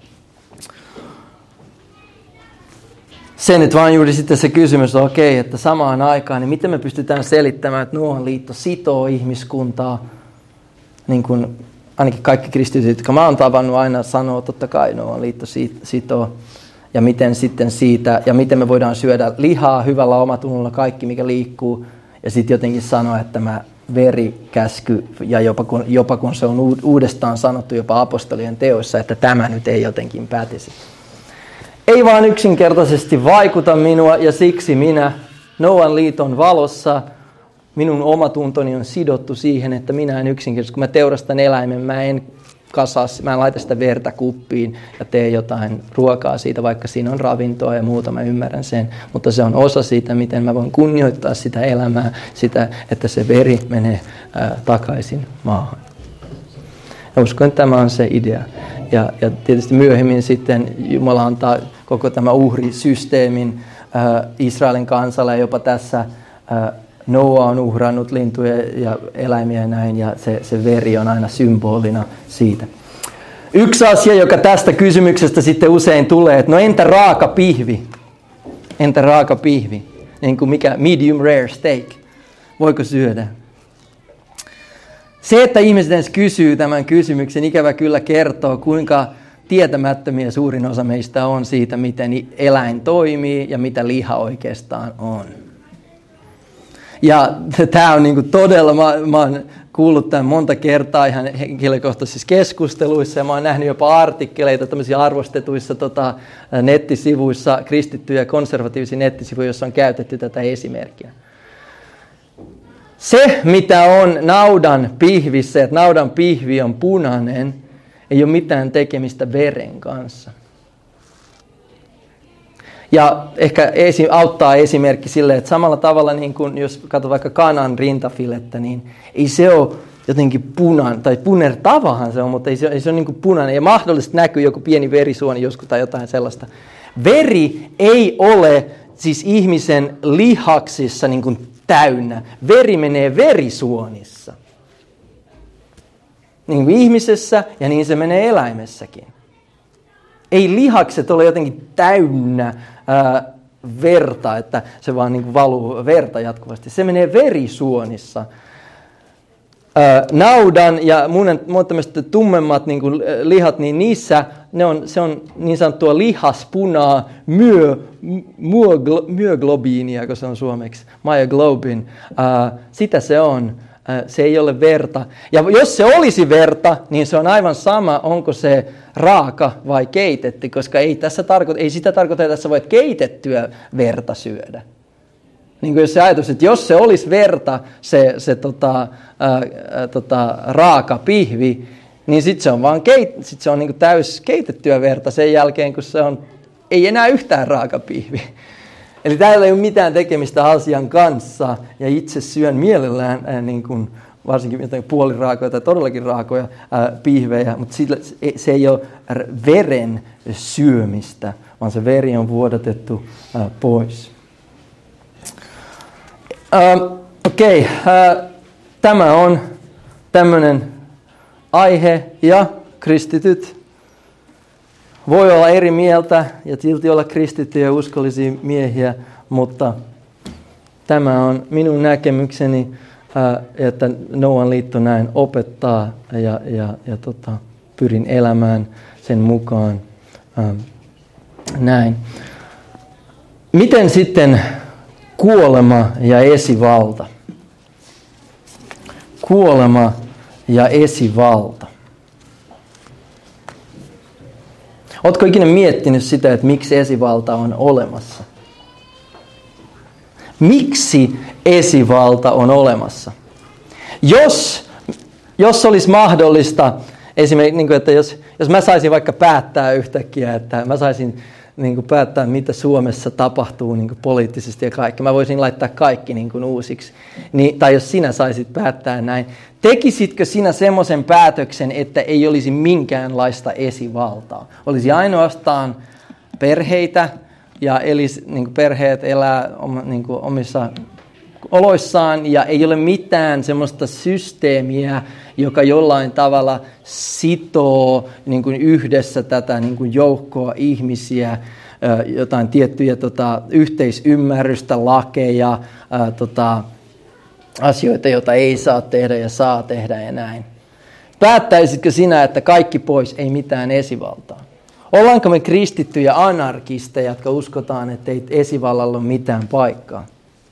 Se nyt vaan juuri sitten se kysymys on, okei, okay, että samaan aikaan, niin miten me pystytään selittämään, että Noan liitto sitoo ihmiskuntaa, niin kuin ainakin kaikki kristityt, jotka mä oon tavannut, aina sanoo, totta kai Noan liitto sitoo. Ja miten sitten siitä, ja miten me voidaan syödä lihaa hyvällä omatunnolla, kaikki mikä liikkuu. Ja sitten jotenkin sanoa, että tämä verikäsky, ja jopa kun, jopa kun se on uudestaan sanottu jopa apostolien teoissa, että tämä nyt ei jotenkin pätisi. Ei vaan yksinkertaisesti vaikuta minua, ja siksi minä Noan liiton valossa, minun omatuntoni on sidottu siihen, että minä en yksinkertaisesti, kun mä teurastan eläimen, mä en kasaa, mä en laita sitä verta kuppiin ja tee jotain ruokaa siitä, vaikka siinä on ravintoa ja muuta, mä ymmärrän sen. Mutta se on osa siitä, miten mä voin kunnioittaa sitä elämää, sitä, että se veri menee ää, takaisin maahan. Ja uskon, että tämä on se idea. Ja, ja tietysti myöhemmin sitten Jumala antaa koko tämä uhrisysteemin Israelin kansalle, ja jopa tässä Noa on uhrannut lintuja ja eläimiä ja näin, ja se, se veri on aina symbolina siitä. Yksi asia, joka tästä kysymyksestä sitten usein tulee, että no entä raaka pihvi? Entä raaka pihvi? Niin kuin mikä medium rare steak? Voiko syödä? Se, että ihmiset edes kysyy tämän kysymyksen, ikävä kyllä kertoo, kuinka tietämättömiä suurin osa meistä on siitä, miten eläin toimii ja mitä liha oikeastaan on. Ja tämä on niinku todella, mä, mä oon kuullut tämän monta kertaa ihan henkilökohtaisissa keskusteluissa, ja mä oon nähnyt jopa artikkeleita tämmöisissä arvostetuissa tota, nettisivuissa, kristittyjä ja konservatiivisia nettisivuja, joissa on käytetty tätä esimerkkiä. Se, mitä on naudan pihvissä, että naudan pihvi on punainen, ei ole mitään tekemistä veren kanssa. Ja ehkä esi- auttaa esimerkki sille, että samalla tavalla, niin kuin jos katsot vaikka kanan rintafilettä, niin ei se ole jotenkin punainen, tai punertavahan se on, mutta ei se, ei se ole niin kuin punainen. Ja mahdollisesti näkyy joku pieni verisuoni joskus tai jotain sellaista. Veri ei ole siis ihmisen lihaksissa niin kuin täynnä. Veri menee verisuonissa. Niin kuin ihmisessä, ja niin se menee eläimessäkin. Ei lihakset ole jotenkin täynnä ää, verta, että se vaan niin kuin valuu verta jatkuvasti. Se menee verisuonissa. Ää, naudan ja muut tämmöiset tummemmat niin kuin lihat, niin niissä ne on, se on niin sanottua lihaspunaa, myö, myö, myoglobiinia, kun se on suomeksi, myoglobin. Ää, sitä se on. Se ei ole verta. Ja jos se olisi verta, niin se on aivan sama, onko se raaka vai keitetty, koska ei, tässä tarkoita, ei sitä tarkoita, että tässä voit keitettyä verta syödä. Niin kuin jos se ajatus, että jos se olisi verta, se, se tota, ää, ää, tota, raaka pihvi, niin sitten se on vaan keit, sit se on niin kuin täys keitettyä verta sen jälkeen, kun se on, ei enää yhtään raaka pihvi. Eli täällä ei ole mitään tekemistä asian kanssa, ja itse syön mielellään ää, niin kuin, varsinkin jotain puoliraakoja tai todellakin raakoja ää, pihvejä, mutta sillä, se ei ole veren syömistä, vaan se veri on vuodatettu ää, pois. Okei, okay, tämä on tämmöinen aihe, ja kristityt voi olla eri mieltä ja silti olla kristittyjä ja uskollisia miehiä, mutta tämä on minun näkemykseni, että Noan liitto näin opettaa ja, ja, ja tota, pyrin elämään sen mukaan näin. Miten sitten kuolema ja esivalta? Kuolema ja esivalta. Oletko ikinä miettinyt sitä, että miksi esivalta on olemassa? Miksi esivalta on olemassa? Jos, jos olisi mahdollista, esimerkiksi, että jos, jos mä saisin vaikka päättää yhtäkkiä, että mä saisin niin kuin päättää, mitä Suomessa tapahtuu niin kuin poliittisesti ja kaikki. Mä voisin laittaa kaikki niin kuin uusiksi. Niin, tai jos sinä saisit päättää näin, tekisitkö sinä semmoisen päätöksen, että ei olisi minkäänlaista esivaltaa? Olisi ainoastaan perheitä ja elis, niin kuin perheet elää niin kuin omissa oloissaan ja ei ole mitään semmoista systeemiä, joka jollain tavalla sitoo niin kuin yhdessä tätä niin kuin joukkoa ihmisiä, jotain tiettyjä tota, yhteisymmärrystä, lakeja, ää, tota, asioita, joita ei saa tehdä ja saa tehdä ja näin. Päättäisitkö sinä, että kaikki pois, ei mitään esivaltaa? Ollaanko me kristittyjä anarkisteja, jotka uskotaan, että ei esivallalla ole mitään paikkaa?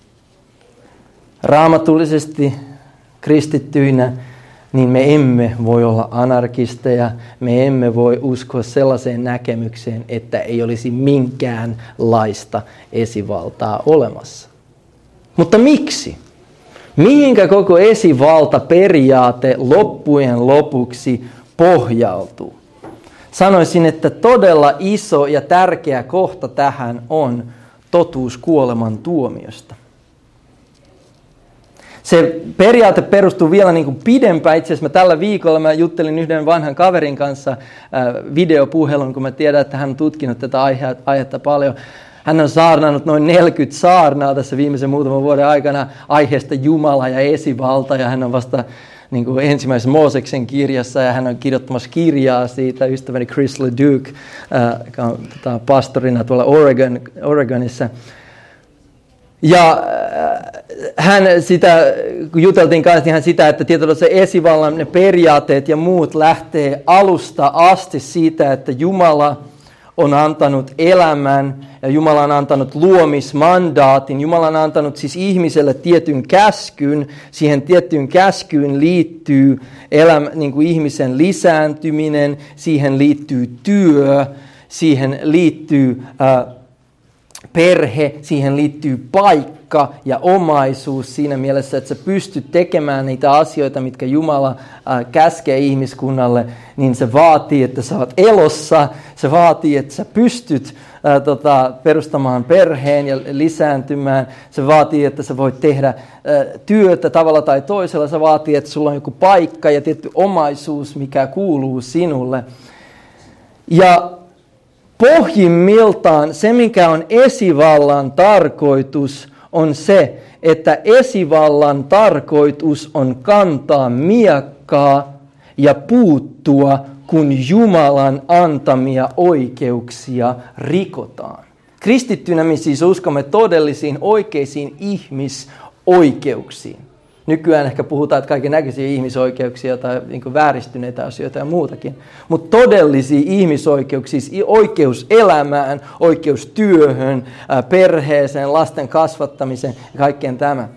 Raamatullisesti kristittyinä, niin me emme voi olla anarkisteja, me emme voi uskoa sellaiseen näkemykseen, että ei olisi minkäänlaista esivaltaa olemassa. Mutta miksi? Mihinkä koko esivaltaperiaate loppujen lopuksi pohjautuu? Sanoisin, että todella iso ja tärkeä kohta tähän on totuus kuoleman tuomiosta. Se periaate perustuu vielä niin kuin pidempään. Itse asiassa mä tällä viikolla mä juttelin yhden vanhan kaverin kanssa äh, videopuhelun, kun mä tiedän, että hän on tutkinut tätä aihetta paljon. Hän on saarnannut noin neljäkymmentä saarnaa tässä viimeisen muutaman vuoden aikana aiheesta Jumala ja esivalta, ja hän on vasta niin kuin ensimmäisessä Mooseksen kirjassa, ja hän on kirjoittamassa kirjaa siitä, ystäväni Chris LeDuc, joka on tota, pastorina tuolla Oregon, Oregonissa. Ja hän sitä, kun juteltiin kanssa, niin hän sitä, että tietyllä se esivallan ne periaatteet ja muut lähtee alusta asti siitä, että Jumala on antanut elämän ja Jumala on antanut luomismandaatin. Jumala on antanut siis ihmiselle tietyn käskyn. Siihen tiettyyn käskyyn liittyy elämä, niin kuin ihmisen lisääntyminen, siihen liittyy työ, siihen liittyy äh, perhe, siihen liittyy paikka ja omaisuus siinä mielessä, että sä pystyt tekemään niitä asioita, mitkä Jumala äh, käskee ihmiskunnalle, niin se vaatii, että sä oot elossa, se vaatii, että sä pystyt äh, tota, perustamaan perheen ja lisääntymään, se vaatii, että sä voit tehdä äh, työtä tavalla tai toisella, se vaatii, että sulla on joku paikka ja tietty omaisuus, mikä kuuluu sinulle. Ja pohjimmiltaan se, mikä on esivallan tarkoitus, on se, että esivallan tarkoitus on kantaa miekkaa ja puuttua, kun Jumalan antamia oikeuksia rikotaan. Kristittynä me siis uskomme todellisiin oikeisiin ihmisoikeuksiin. Nykyään ehkä puhutaan, että kaiken näköisiä ihmisoikeuksia tai niin kuin vääristyneitä asioita ja muutakin. Mutta todellisia ihmisoikeuksia, siis oikeus elämään, oikeus työhön, perheeseen, lasten kasvattamiseen ja kaikkeen tämä.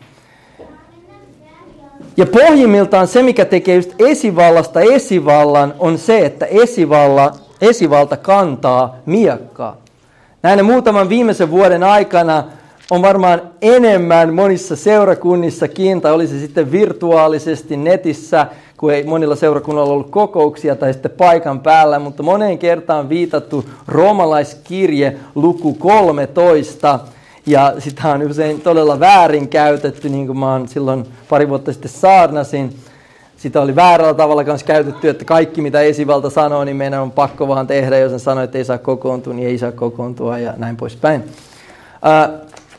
Ja pohjimmiltaan se, mikä tekee just esivallasta esivallan, on se, että esivalla, esivalta kantaa miekkaa. Näin muutaman viimeisen vuoden aikana on varmaan enemmän monissa seurakunnissakin, tai oli se sitten virtuaalisesti netissä, kun ei monilla seurakunnalla ollut kokouksia, tai sitten paikan päällä, mutta moneen kertaan viitattu roomalaiskirje luku kolmetoista, ja sitä on usein todella väärin käytetty, niin kuin mä oon silloin pari vuotta sitten saarnasin. Sitä oli väärällä tavalla kanssa käytetty, että kaikki mitä esivalta sanoo, niin meidän on pakko vaan tehdä, jos hän sanoo, että ei saa kokoontua, niin ei saa kokoontua, ja näin poispäin. Uh,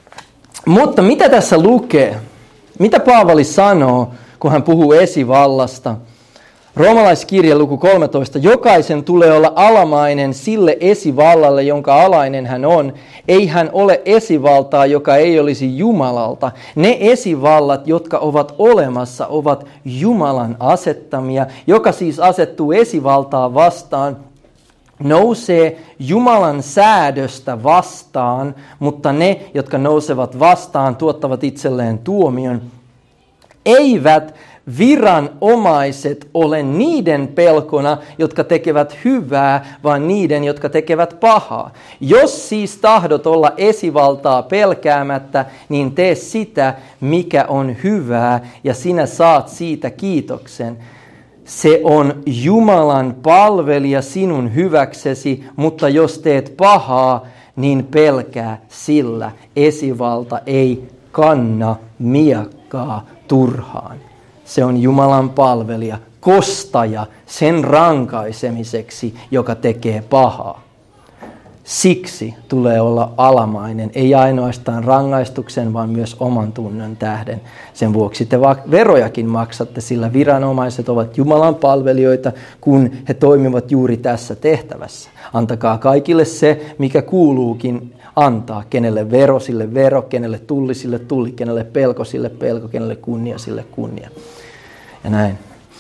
Mutta mitä tässä lukee? Mitä Paavali sanoo, kun hän puhuu esivallasta? Roomalaiskirje luku kolmetoista. Jokaisen tulee olla alamainen sille esivallalle, jonka alainen hän on. Ei hän ole esivaltaa, joka ei olisi Jumalalta. Ne esivallat, jotka ovat olemassa, ovat Jumalan asettamia, joka siis asettuu esivaltaa vastaan, nousee Jumalan säädöstä vastaan, mutta ne, jotka nousevat vastaan, tuottavat itselleen tuomion. Eivät viranomaiset ole niiden pelkona, jotka tekevät hyvää, vaan niiden, jotka tekevät pahaa. Jos siis tahdot olla esivaltaa pelkäämättä, niin tee sitä, mikä on hyvää, ja sinä saat siitä kiitoksen. Se on Jumalan palvelija sinun hyväksesi, mutta jos teet pahaa, niin pelkää, sillä esivalta ei kanna miekkaa turhaan. Se on Jumalan palvelija, kostaja sen rankaisemiseksi, joka tekee pahaa. Siksi tulee olla alamainen, ei ainoastaan rangaistuksen, vaan myös oman tunnon tähden. Sen vuoksi te verojakin maksatte, sillä viranomaiset ovat Jumalan palvelijoita, kun he toimivat juuri tässä tehtävässä. Antakaa kaikille se, mikä kuuluukin antaa. Kenelle vero, sille vero, kenelle tulli, sille tulli, kenelle pelko, sille pelko, kenelle kunnia, sille kunnia. Ja näin.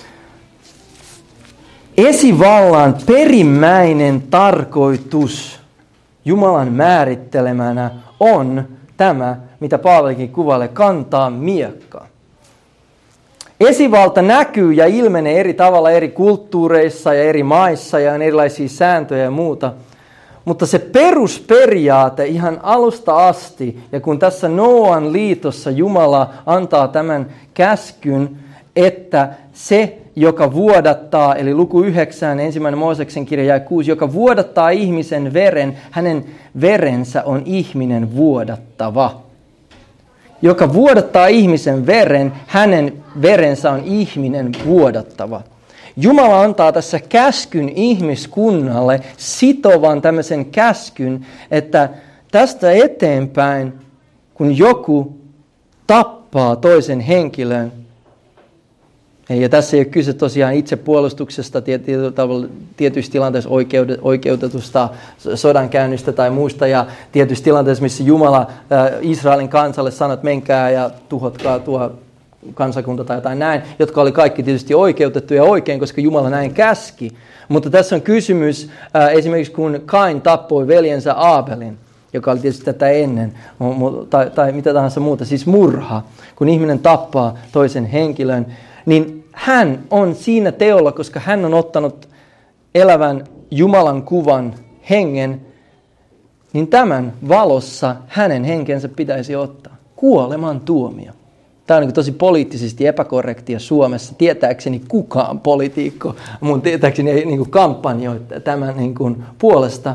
Esivallan perimmäinen tarkoitus Jumalan määrittelemänä on tämä, mitä Paavalikin kuvailee, kantaa miekkaa. Esivalta näkyy ja ilmenee eri tavalla eri kulttuureissa ja eri maissa ja on erilaisia sääntöjä ja muuta. Mutta se perusperiaate ihan alusta asti, ja kun tässä Nooan liitossa Jumala antaa tämän käskyn, että se, joka vuodattaa, eli luku yhdeksän, ensimmäinen Mooseksen kirja jae kuusi, joka vuodattaa ihmisen veren, hänen verensä on ihminen vuodattava. Joka vuodattaa ihmisen veren, hänen verensä on ihminen vuodattava. Jumala antaa tässä käskyn ihmiskunnalle, sitovan tämmöisen käskyn, että tästä eteenpäin, kun joku tappaa toisen henkilön, ja tässä ei ole kyse tosiaan itsepuolustuksesta, tietyissä tilanteissa oikeutetusta sodankäynnistä tai muusta, ja tietyissä tilanteissa, missä Jumala Israelin kansalle sanoi, että menkää ja tuhotkaa tuo kansakunta tai jotain näin, jotka oli kaikki tietysti oikeutettuja oikein, koska Jumala näin käski. Mutta tässä on kysymys esimerkiksi, kun Kain tappoi veljensä Aabelin, joka oli tietysti tätä ennen, tai, tai mitä tahansa muuta, siis murha, kun ihminen tappaa toisen henkilön, niin hän on siinä teolla, koska hän on ottanut elävän Jumalan kuvan hengen, niin tämän valossa hänen henkensä pitäisi ottaa. Kuoleman tuomio. Tämä on niin tosi poliittisesti epäkorrektia Suomessa. Tietääkseni kukaan poliitikko, mun tietääkseni ei niin kampanjoi tämän niin kuin puolesta.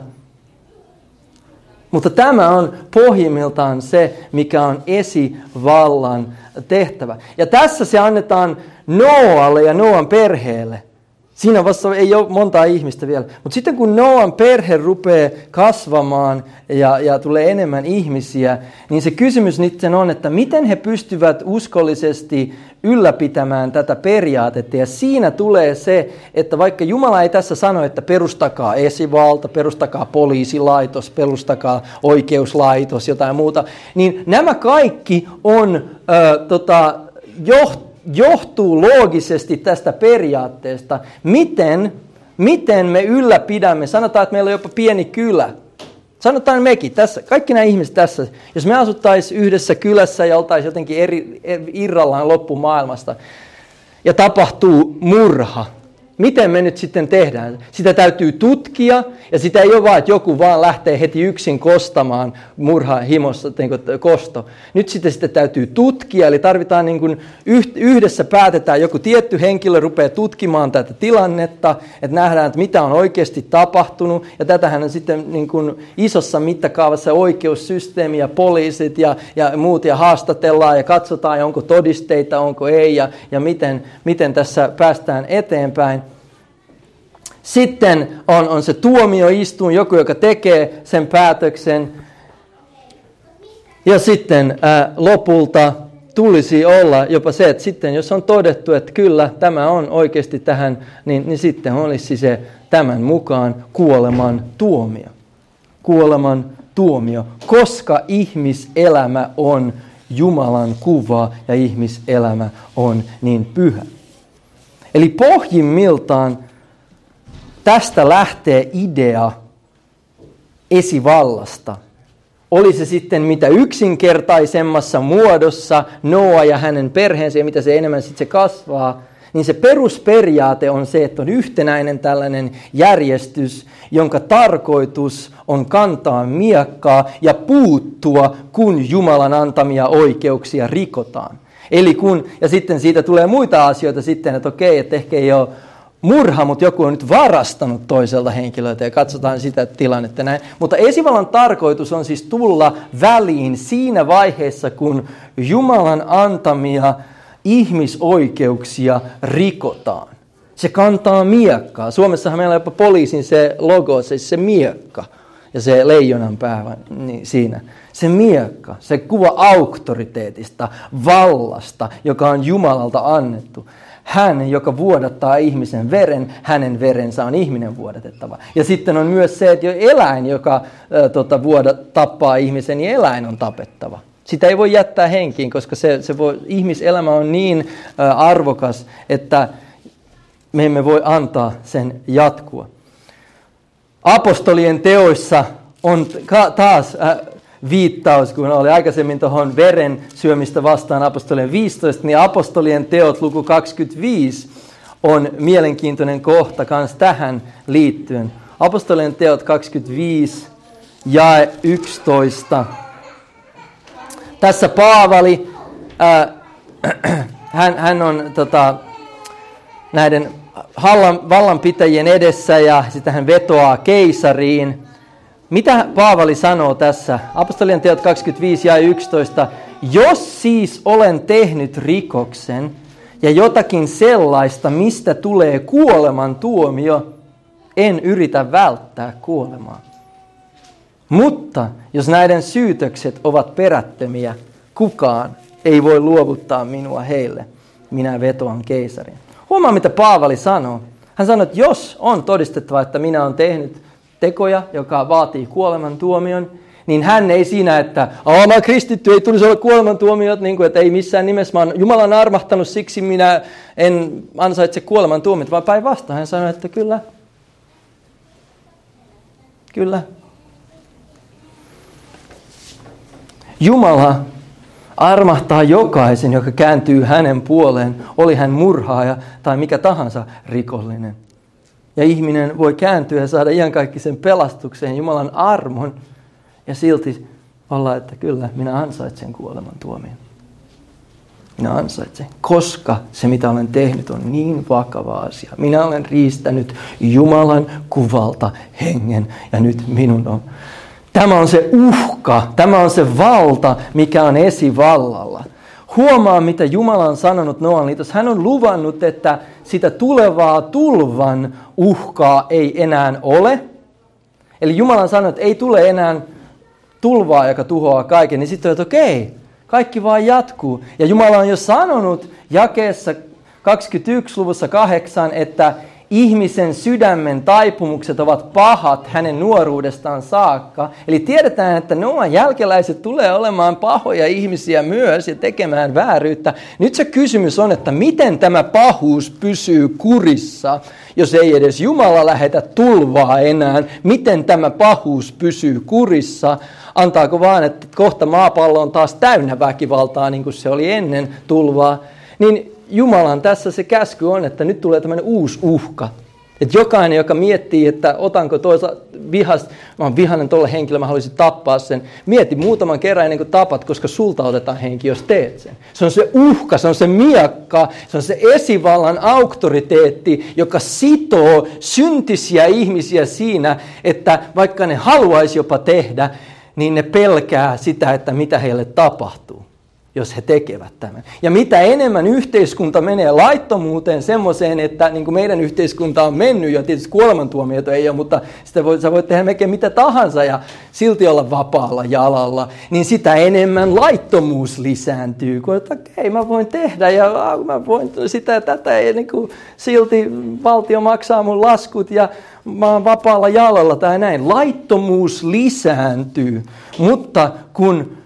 Mutta tämä on pohjimmiltaan se, mikä on esivallan tehtävä. Ja tässä se annetaan Nooalle ja Nooan perheelle. Siinä vasta ei ole montaa ihmistä vielä. Mutta sitten kun Nooan perhe rupeaa kasvamaan ja, ja tulee enemmän ihmisiä, niin se kysymys nyt on, että miten he pystyvät uskollisesti ylläpitämään tätä periaatetta. Ja siinä tulee se, että vaikka Jumala ei tässä sano, että perustakaa esivalta, perustakaa poliisilaitos, perustakaa oikeuslaitos, jotain muuta, niin nämä kaikki on ö, tota, johtaa. johtuu loogisesti tästä periaatteesta, miten, miten me ylläpidämme, sanotaan, että meillä on jopa pieni kylä. Sanotaan mekin, tässä, kaikki nämä ihmiset tässä, jos me asuttaisiin yhdessä kylässä ja oltaisiin jotenkin eri, irrallaan loppumaailmasta ja tapahtuu murha, miten me nyt sitten tehdään? Sitä täytyy tutkia, ja sitä ei ole vaan, että joku vaan lähtee heti yksin kostamaan murhaa himossa, niin kuin kosto. Nyt sitä, sitä täytyy tutkia, eli tarvitaan niin kuin yhdessä päätetään, joku tietty henkilö rupeaa tutkimaan tätä tilannetta, että nähdään, että mitä on oikeasti tapahtunut, ja tätähän on sitten niin kuin isossa mittakaavassa oikeussysteemi ja poliisit ja, ja muut, ja haastatellaan ja katsotaan, onko todisteita, onko ei, ja, ja miten, miten tässä päästään eteenpäin. Sitten on, on se tuomioistuin, joku, joka tekee sen päätöksen. Ja sitten ää, lopulta tulisi olla jopa se, että sitten jos on todettu, että kyllä tämä on oikeasti tähän, niin, niin sitten olisi se tämän mukaan kuoleman tuomio. Kuoleman tuomio, koska ihmiselämä on Jumalan kuva ja ihmiselämä on niin pyhä. Eli pohjimmiltaan tästä lähtee idea esivallasta. Oli se sitten mitä yksinkertaisemmassa muodossa, Noa ja hänen perheensä, ja mitä se enemmän sitten se kasvaa, niin se perusperiaate on se, että on yhtenäinen tällainen järjestys, jonka tarkoitus on kantaa miekkaa ja puuttua, kun Jumalan antamia oikeuksia rikotaan. Eli kun, ja sitten siitä tulee muita asioita sitten, että okei, että ehkä ei ole murha, mutta joku on nyt varastanut toiselta henkilöltä ja katsotaan sitä tilannetta näin. Mutta esivallan tarkoitus on siis tulla väliin siinä vaiheessa, kun Jumalan antamia ihmisoikeuksia rikotaan. Se kantaa miekkaa. Suomessahan meillä on jopa poliisin se logo, se, se miekka ja se leijonan pää niin siinä. Se miekka, se kuva auktoriteetista, vallasta, joka on Jumalalta annettu. Hän, joka vuodattaa ihmisen veren, hänen verensä on ihminen vuodatettava. Ja sitten on myös se, että jo eläin, joka ä, tota, vuoda, tappaa ihmisen, niin eläin on tapettava. Sitä ei voi jättää henkiin, koska se, se voi, ihmiselämä on niin ä, arvokas, että me emme voi antaa sen jatkua. Apostolien teoissa on taas ä, viittaus, kun oli aikaisemmin tuohon veren syömistä vastaan apostolien viisitoista, niin apostolien teot luku kaksikymmentäviisi on mielenkiintoinen kohta myös tähän liittyen. Apostolien teot kaksikymmentäviisi jae yksitoista. Tässä Paavali, äh, hän, hän on tota, näiden vallanpitäjien edessä ja sitten hän vetoaa keisariin. Mitä Paavali sanoo tässä? Apostolien teot kaksikymmentäviisi ja yksitoista. Jos siis olen tehnyt rikoksen ja jotakin sellaista, mistä tulee kuoleman tuomio, en yritä välttää kuolemaa. Mutta jos näiden syytökset ovat perättömiä, kukaan ei voi luovuttaa minua heille. Minä vetoan keisariin. Huomaa, mitä Paavali sanoo. Hän sanoo, että jos on todistettava, että minä olen tehnyt tekoja, joka vaatii kuolemantuomion, niin hän ei siinä, että mä kristitty, ei tulisi olla kuolemantuomiot, niin kuin, että ei missään nimessä, mä oon Jumalan armahtanut, siksi minä en ansaitse kuolemantuomiot, vaan päinvastoin hän sanoi, että kyllä, kyllä. Jumala armahtaa jokaisen, joka kääntyy hänen puoleen, oli hän murhaaja tai mikä tahansa rikollinen. Ja ihminen voi kääntyä ja saada iankaikkisen pelastuksen, Jumalan armon, ja silti olla, että kyllä, minä ansaitsen kuoleman tuomion. Minä ansaitsen, koska se mitä olen tehnyt on niin vakava asia. Minä olen riistänyt Jumalan kuvalta hengen ja nyt minun on. Tämä on se uhka, tämä on se valta, mikä on esivallalla. Huomaa, mitä Jumala on sanonut Noan liitossa. Hän on luvannut, että sitä tulevaa tulvan uhkaa ei enää ole. Eli Jumala on sanonut, että ei tule enää tulvaa, joka tuhoaa kaiken. Niin sitten on, että okei, kaikki vaan jatkuu. Ja Jumala on jo sanonut jakeessa kaksikymmentäyksi luvussa kahdeksan, että ihmisen sydämen taipumukset ovat pahat hänen nuoruudestaan saakka. Eli tiedetään, että Noan jälkeläiset tulee olemaan pahoja ihmisiä myös ja tekemään vääryyttä. Nyt se kysymys on, että miten tämä pahuus pysyy kurissa, jos ei edes Jumala lähetä tulvaa enää. Miten tämä pahuus pysyy kurissa? Antaako vaan, että kohta maapallo on taas täynnä väkivaltaa, niin kuin se oli ennen tulvaa? Niin Jumalan tässä se käsky on, että nyt tulee tämmöinen uusi uhka. Että jokainen, joka miettii, että otanko toisa vihas, mä oon vihainen tolle henkilölle, mä haluaisin tappaa sen. Mieti muutaman kerran ennen kuin tapat, koska sulta otetaan henki, jos teet sen. Se on se uhka, se on se miakka, se on se esivallan auktoriteetti, joka sitoo syntisiä ihmisiä siinä, että vaikka ne haluaisi jopa tehdä, niin ne pelkää sitä, että mitä heille tapahtuu, jos he tekevät tämän. Ja mitä enemmän yhteiskunta menee laittomuuteen semmoiseen, että niin kuin meidän yhteiskunta on mennyt, ja tietysti kuolemantuomioita ei ole, mutta sitä voi, sä voit tehdä melkein mitä tahansa ja silti olla vapaalla jalalla, niin sitä enemmän laittomuus lisääntyy. Kun että okei, mä voin tehdä ja mä voin sitä ja tätä, ja niin kuin silti valtio maksaa mun laskut ja mä oon vapaalla jalalla tai näin. Laittomuus lisääntyy, mutta kun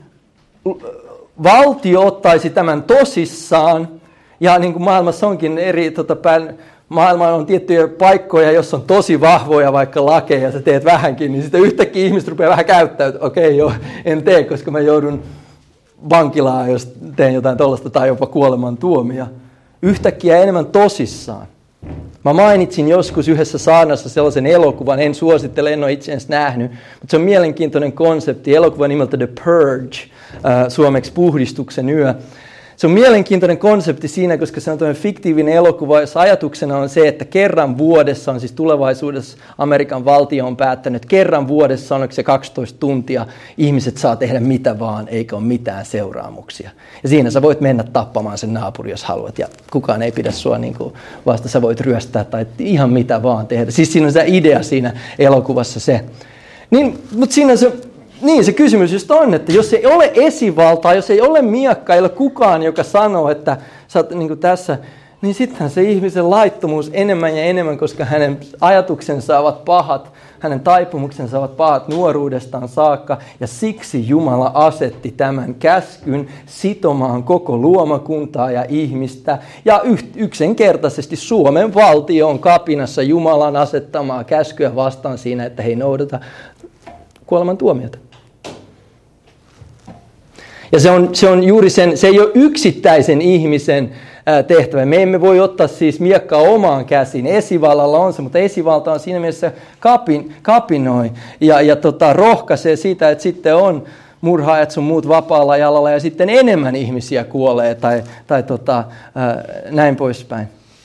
valtio ottaisi tämän tosissaan, ja niin kuin maailmassa onkin eri, tota, päin, maailmalla on tiettyjä paikkoja, jossa on tosi vahvoja vaikka lakeja, ja sä teet vähänkin, niin sitten yhtäkkiä ihmiset rupeaa vähän käyttäytymään, okei joo, en tee, koska mä joudun vankilaan, jos teen jotain tollaista, tai jopa kuoleman tuomia. Yhtäkkiä enemmän tosissaan. Mä mainitsin joskus yhdessä saarnassa sellaisen elokuvan, en suosittele, en ole itse asiassa nähnyt, mutta se on mielenkiintoinen konsepti, elokuva nimeltä The Purge, äh, suomeksi puhdistuksen yö. Se on mielenkiintoinen konsepti siinä, koska se on tämmöinen fiktiivinen elokuva, jossa ajatuksena on se, että kerran vuodessa, on siis tulevaisuudessa Amerikan valtio on päättänyt, että kerran vuodessa on se kaksitoista tuntia, ihmiset saa tehdä mitä vaan, eikä ole mitään seuraamuksia. Ja siinä sä voit mennä tappamaan sen naapuri, jos haluat, ja kukaan ei pidä sua niin kuin vasta, sä voit ryöstää tai ihan mitä vaan tehdä. Siis siinä on se idea siinä elokuvassa se. Niin, mutta siinä se... Niin, se kysymys just on, että jos ei ole esivaltaa, jos ei ole miakka, ei ole kukaan, joka sanoo, että sä oot niin kuin tässä, niin sittenhän se ihmisen laittomuus enemmän ja enemmän, koska hänen ajatuksensa ovat pahat, hänen taipumuksensa ovat pahat nuoruudestaan saakka, ja siksi Jumala asetti tämän käskyn sitomaan koko luomakuntaa ja ihmistä, ja yksinkertaisesti Suomen valtio on kapinassa Jumalan asettamaa käskyä vastaan siinä, että he ei noudata kuoleman tuomiota. Ja se on, se on juuri sen, se ei ole yksittäisen ihmisen ää, tehtävä. Me emme voi ottaa siis miekkaa omaan käsiin. Esivallalla on se, mutta esivalta on siinä mielessä kapin, kapinoi ja, ja tota, rohkaisee sitä, että sitten on murhaajat sun muut vapaalla jalalla ja sitten enemmän ihmisiä kuolee tai, tai tota, ää, näin poispäin.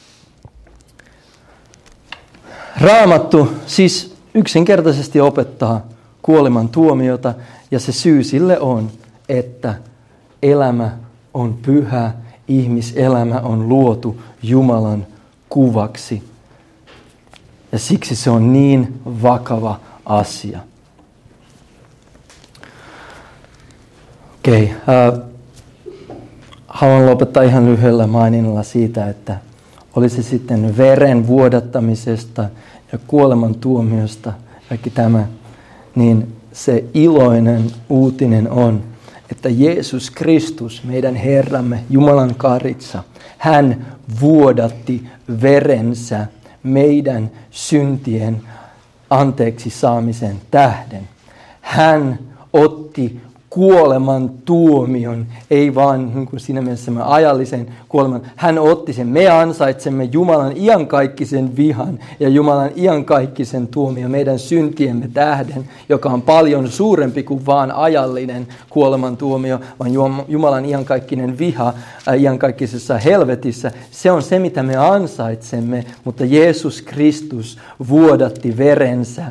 Raamattu siis yksinkertaisesti opettaa kuoleman tuomiota, ja se syy sille on, että elämä on pyhä, ihmiselämä on luotu Jumalan kuvaksi. Ja siksi se on niin vakava asia. Okei. Okay. Uh, haluan lopettaa ihan lyhyellä maininnalla siitä, että oli se sitten veren vuodattamisesta ja kuoleman tuomiosta, kaikki tämä, niin se iloinen uutinen on, että Jeesus Kristus, meidän Herramme, Jumalan karitsa, hän vuodatti verensä meidän syntien anteeksi saamisen tähden. Hän otti kuoleman tuomion, ei vaan niin kuin siinä mielessä ajallisen kuoleman. Hän otti sen. Me ansaitsemme Jumalan iankaikkisen vihan ja Jumalan iankaikkisen tuomion meidän syntiemme tähden, joka on paljon suurempi kuin vaan ajallinen kuoleman tuomio, vaan Jumalan iankaikkinen viha äh, iankaikkisessa helvetissä. Se on se, mitä me ansaitsemme, mutta Jeesus Kristus vuodatti verensä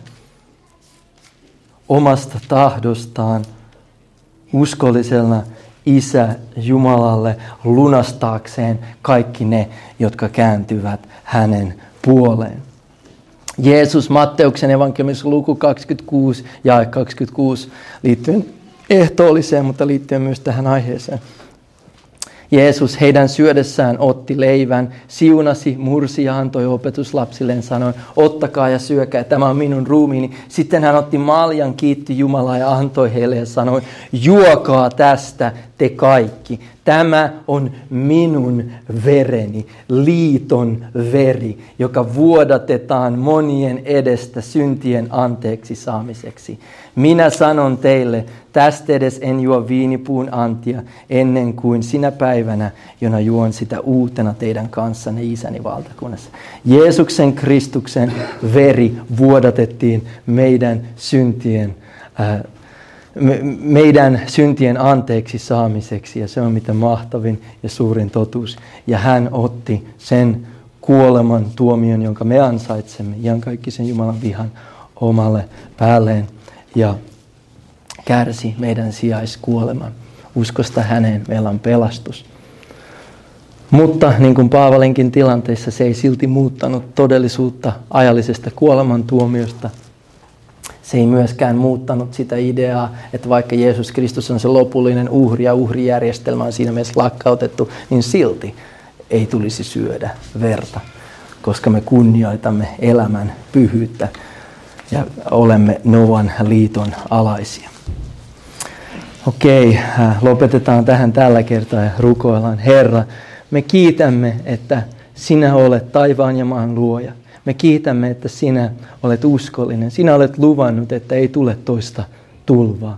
omasta tahdostaan uskollisella Isä Jumalalle lunastaakseen kaikki ne, jotka kääntyvät hänen puoleen. Jeesus Matteuksen evankeliumissa luku kaksikymmentäkuusi ja kaksikymmentäkuusi liittyen ehtoolliseen, mutta liittyen myös tähän aiheeseen. Jeesus heidän syödessään otti leivän, siunasi, mursi ja antoi opetuslapsilleen, sanoi, ottakaa ja syökää, tämä on minun ruumiini. Sitten hän otti maljan, kiitti Jumalaa ja antoi heille ja sanoi, juokaa tästä te kaikki. Tämä on minun vereni, liiton veri, joka vuodatetaan monien edestä syntien anteeksi saamiseksi. Minä sanon teille, tästä edes en juo viinipuun antia ennen kuin sinä päivänä, jona juon sitä uutena teidän kanssanne Isäni valtakunnassa. Jeesuksen Kristuksen veri vuodatettiin meidän syntien äh, meidän syntien anteeksi saamiseksi, ja se on mitä mahtavin ja suurin totuus. Ja hän otti sen kuoleman tuomion, jonka me ansaitsemme, iankaikkisen Jumalan vihan omalle päälleen, ja kärsi meidän sijaiskuoleman. Uskosta häneen meillä on pelastus. Mutta niin kuin Paavalinkin tilanteessa, se ei silti muuttanut todellisuutta ajallisesta kuolemantuomiosta. Se ei myöskään muuttanut sitä ideaa, että vaikka Jeesus Kristus on se lopullinen uhri ja uhrijärjestelmä on siinä mielessä lakkautettu, niin silti ei tulisi syödä verta, koska me kunnioitamme elämän pyhyyttä ja olemme Noan liiton alaisia. Okei, lopetetaan tähän tällä kertaa ja rukoillaan. Herra, me kiitämme, että sinä olet taivaan ja maan luoja. Me kiitämme, että sinä olet uskollinen. Sinä olet luvannut, että ei tule toista tulvaa.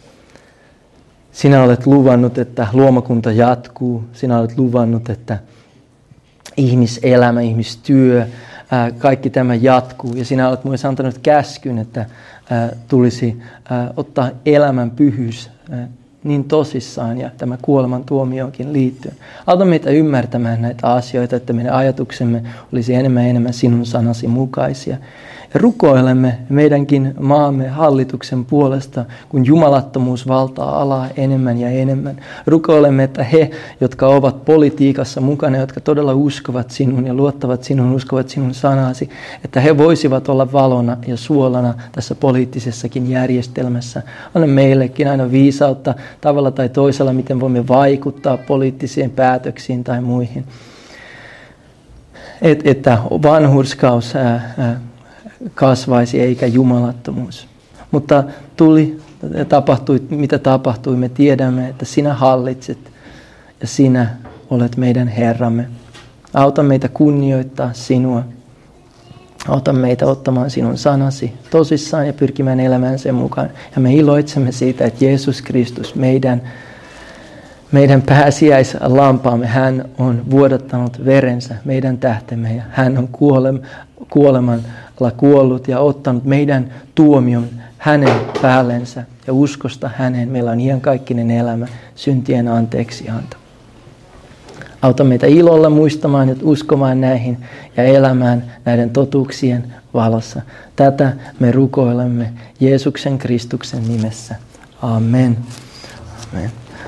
Sinä olet luvannut, että luomakunta jatkuu. Sinä olet luvannut, että ihmiselämä, ihmistyö, kaikki tämä jatkuu. Ja sinä olet myös antanut käskyn, että tulisi ottaa elämän pyhyys niin tosissaan ja tämä kuoleman tuomioonkin liittyen. Auta meitä ymmärtämään näitä asioita, että meidän ajatuksemme olisi enemmän ja enemmän sinun sanasi mukaisia. Ja rukoilemme meidänkin maamme hallituksen puolesta, kun jumalattomuus valtaa alaa enemmän ja enemmän. Rukoilemme, että he, jotka ovat politiikassa mukana, jotka todella uskovat sinun ja luottavat sinun, uskovat sinun sanasi, että he voisivat olla valona ja suolana tässä poliittisessakin järjestelmässä. Anna meillekin aina viisautta tavalla tai toisella, miten voimme vaikuttaa poliittisiin päätöksiin tai muihin. Et, että vanhurskaus ää, ää, kasvaisi eikä jumalattomuus. Mutta tuli, tapahtui, mitä tapahtui, me tiedämme, että sinä hallitset ja sinä olet meidän Herramme. Auta meitä kunnioittaa sinua. Auta meitä ottamaan sinun sanasi tosissaan ja pyrkimään elämään sen mukaan. Ja me iloitsemme siitä, että Jeesus Kristus, meidän, meidän pääsiäislampaamme, hän on vuodattanut verensä meidän tähtemme ja hän on kuolem, kuolemalla kuollut ja ottanut meidän tuomion hänen päällensä ja uskosta häneen. Meillä on iankaikkinen elämä, syntien anteeksianto. Auta meitä ilolla muistamaan ja uskomaan näihin ja elämään näiden totuuksien valossa. Tätä me rukoilemme Jeesuksen Kristuksen nimessä. Amen. Amen.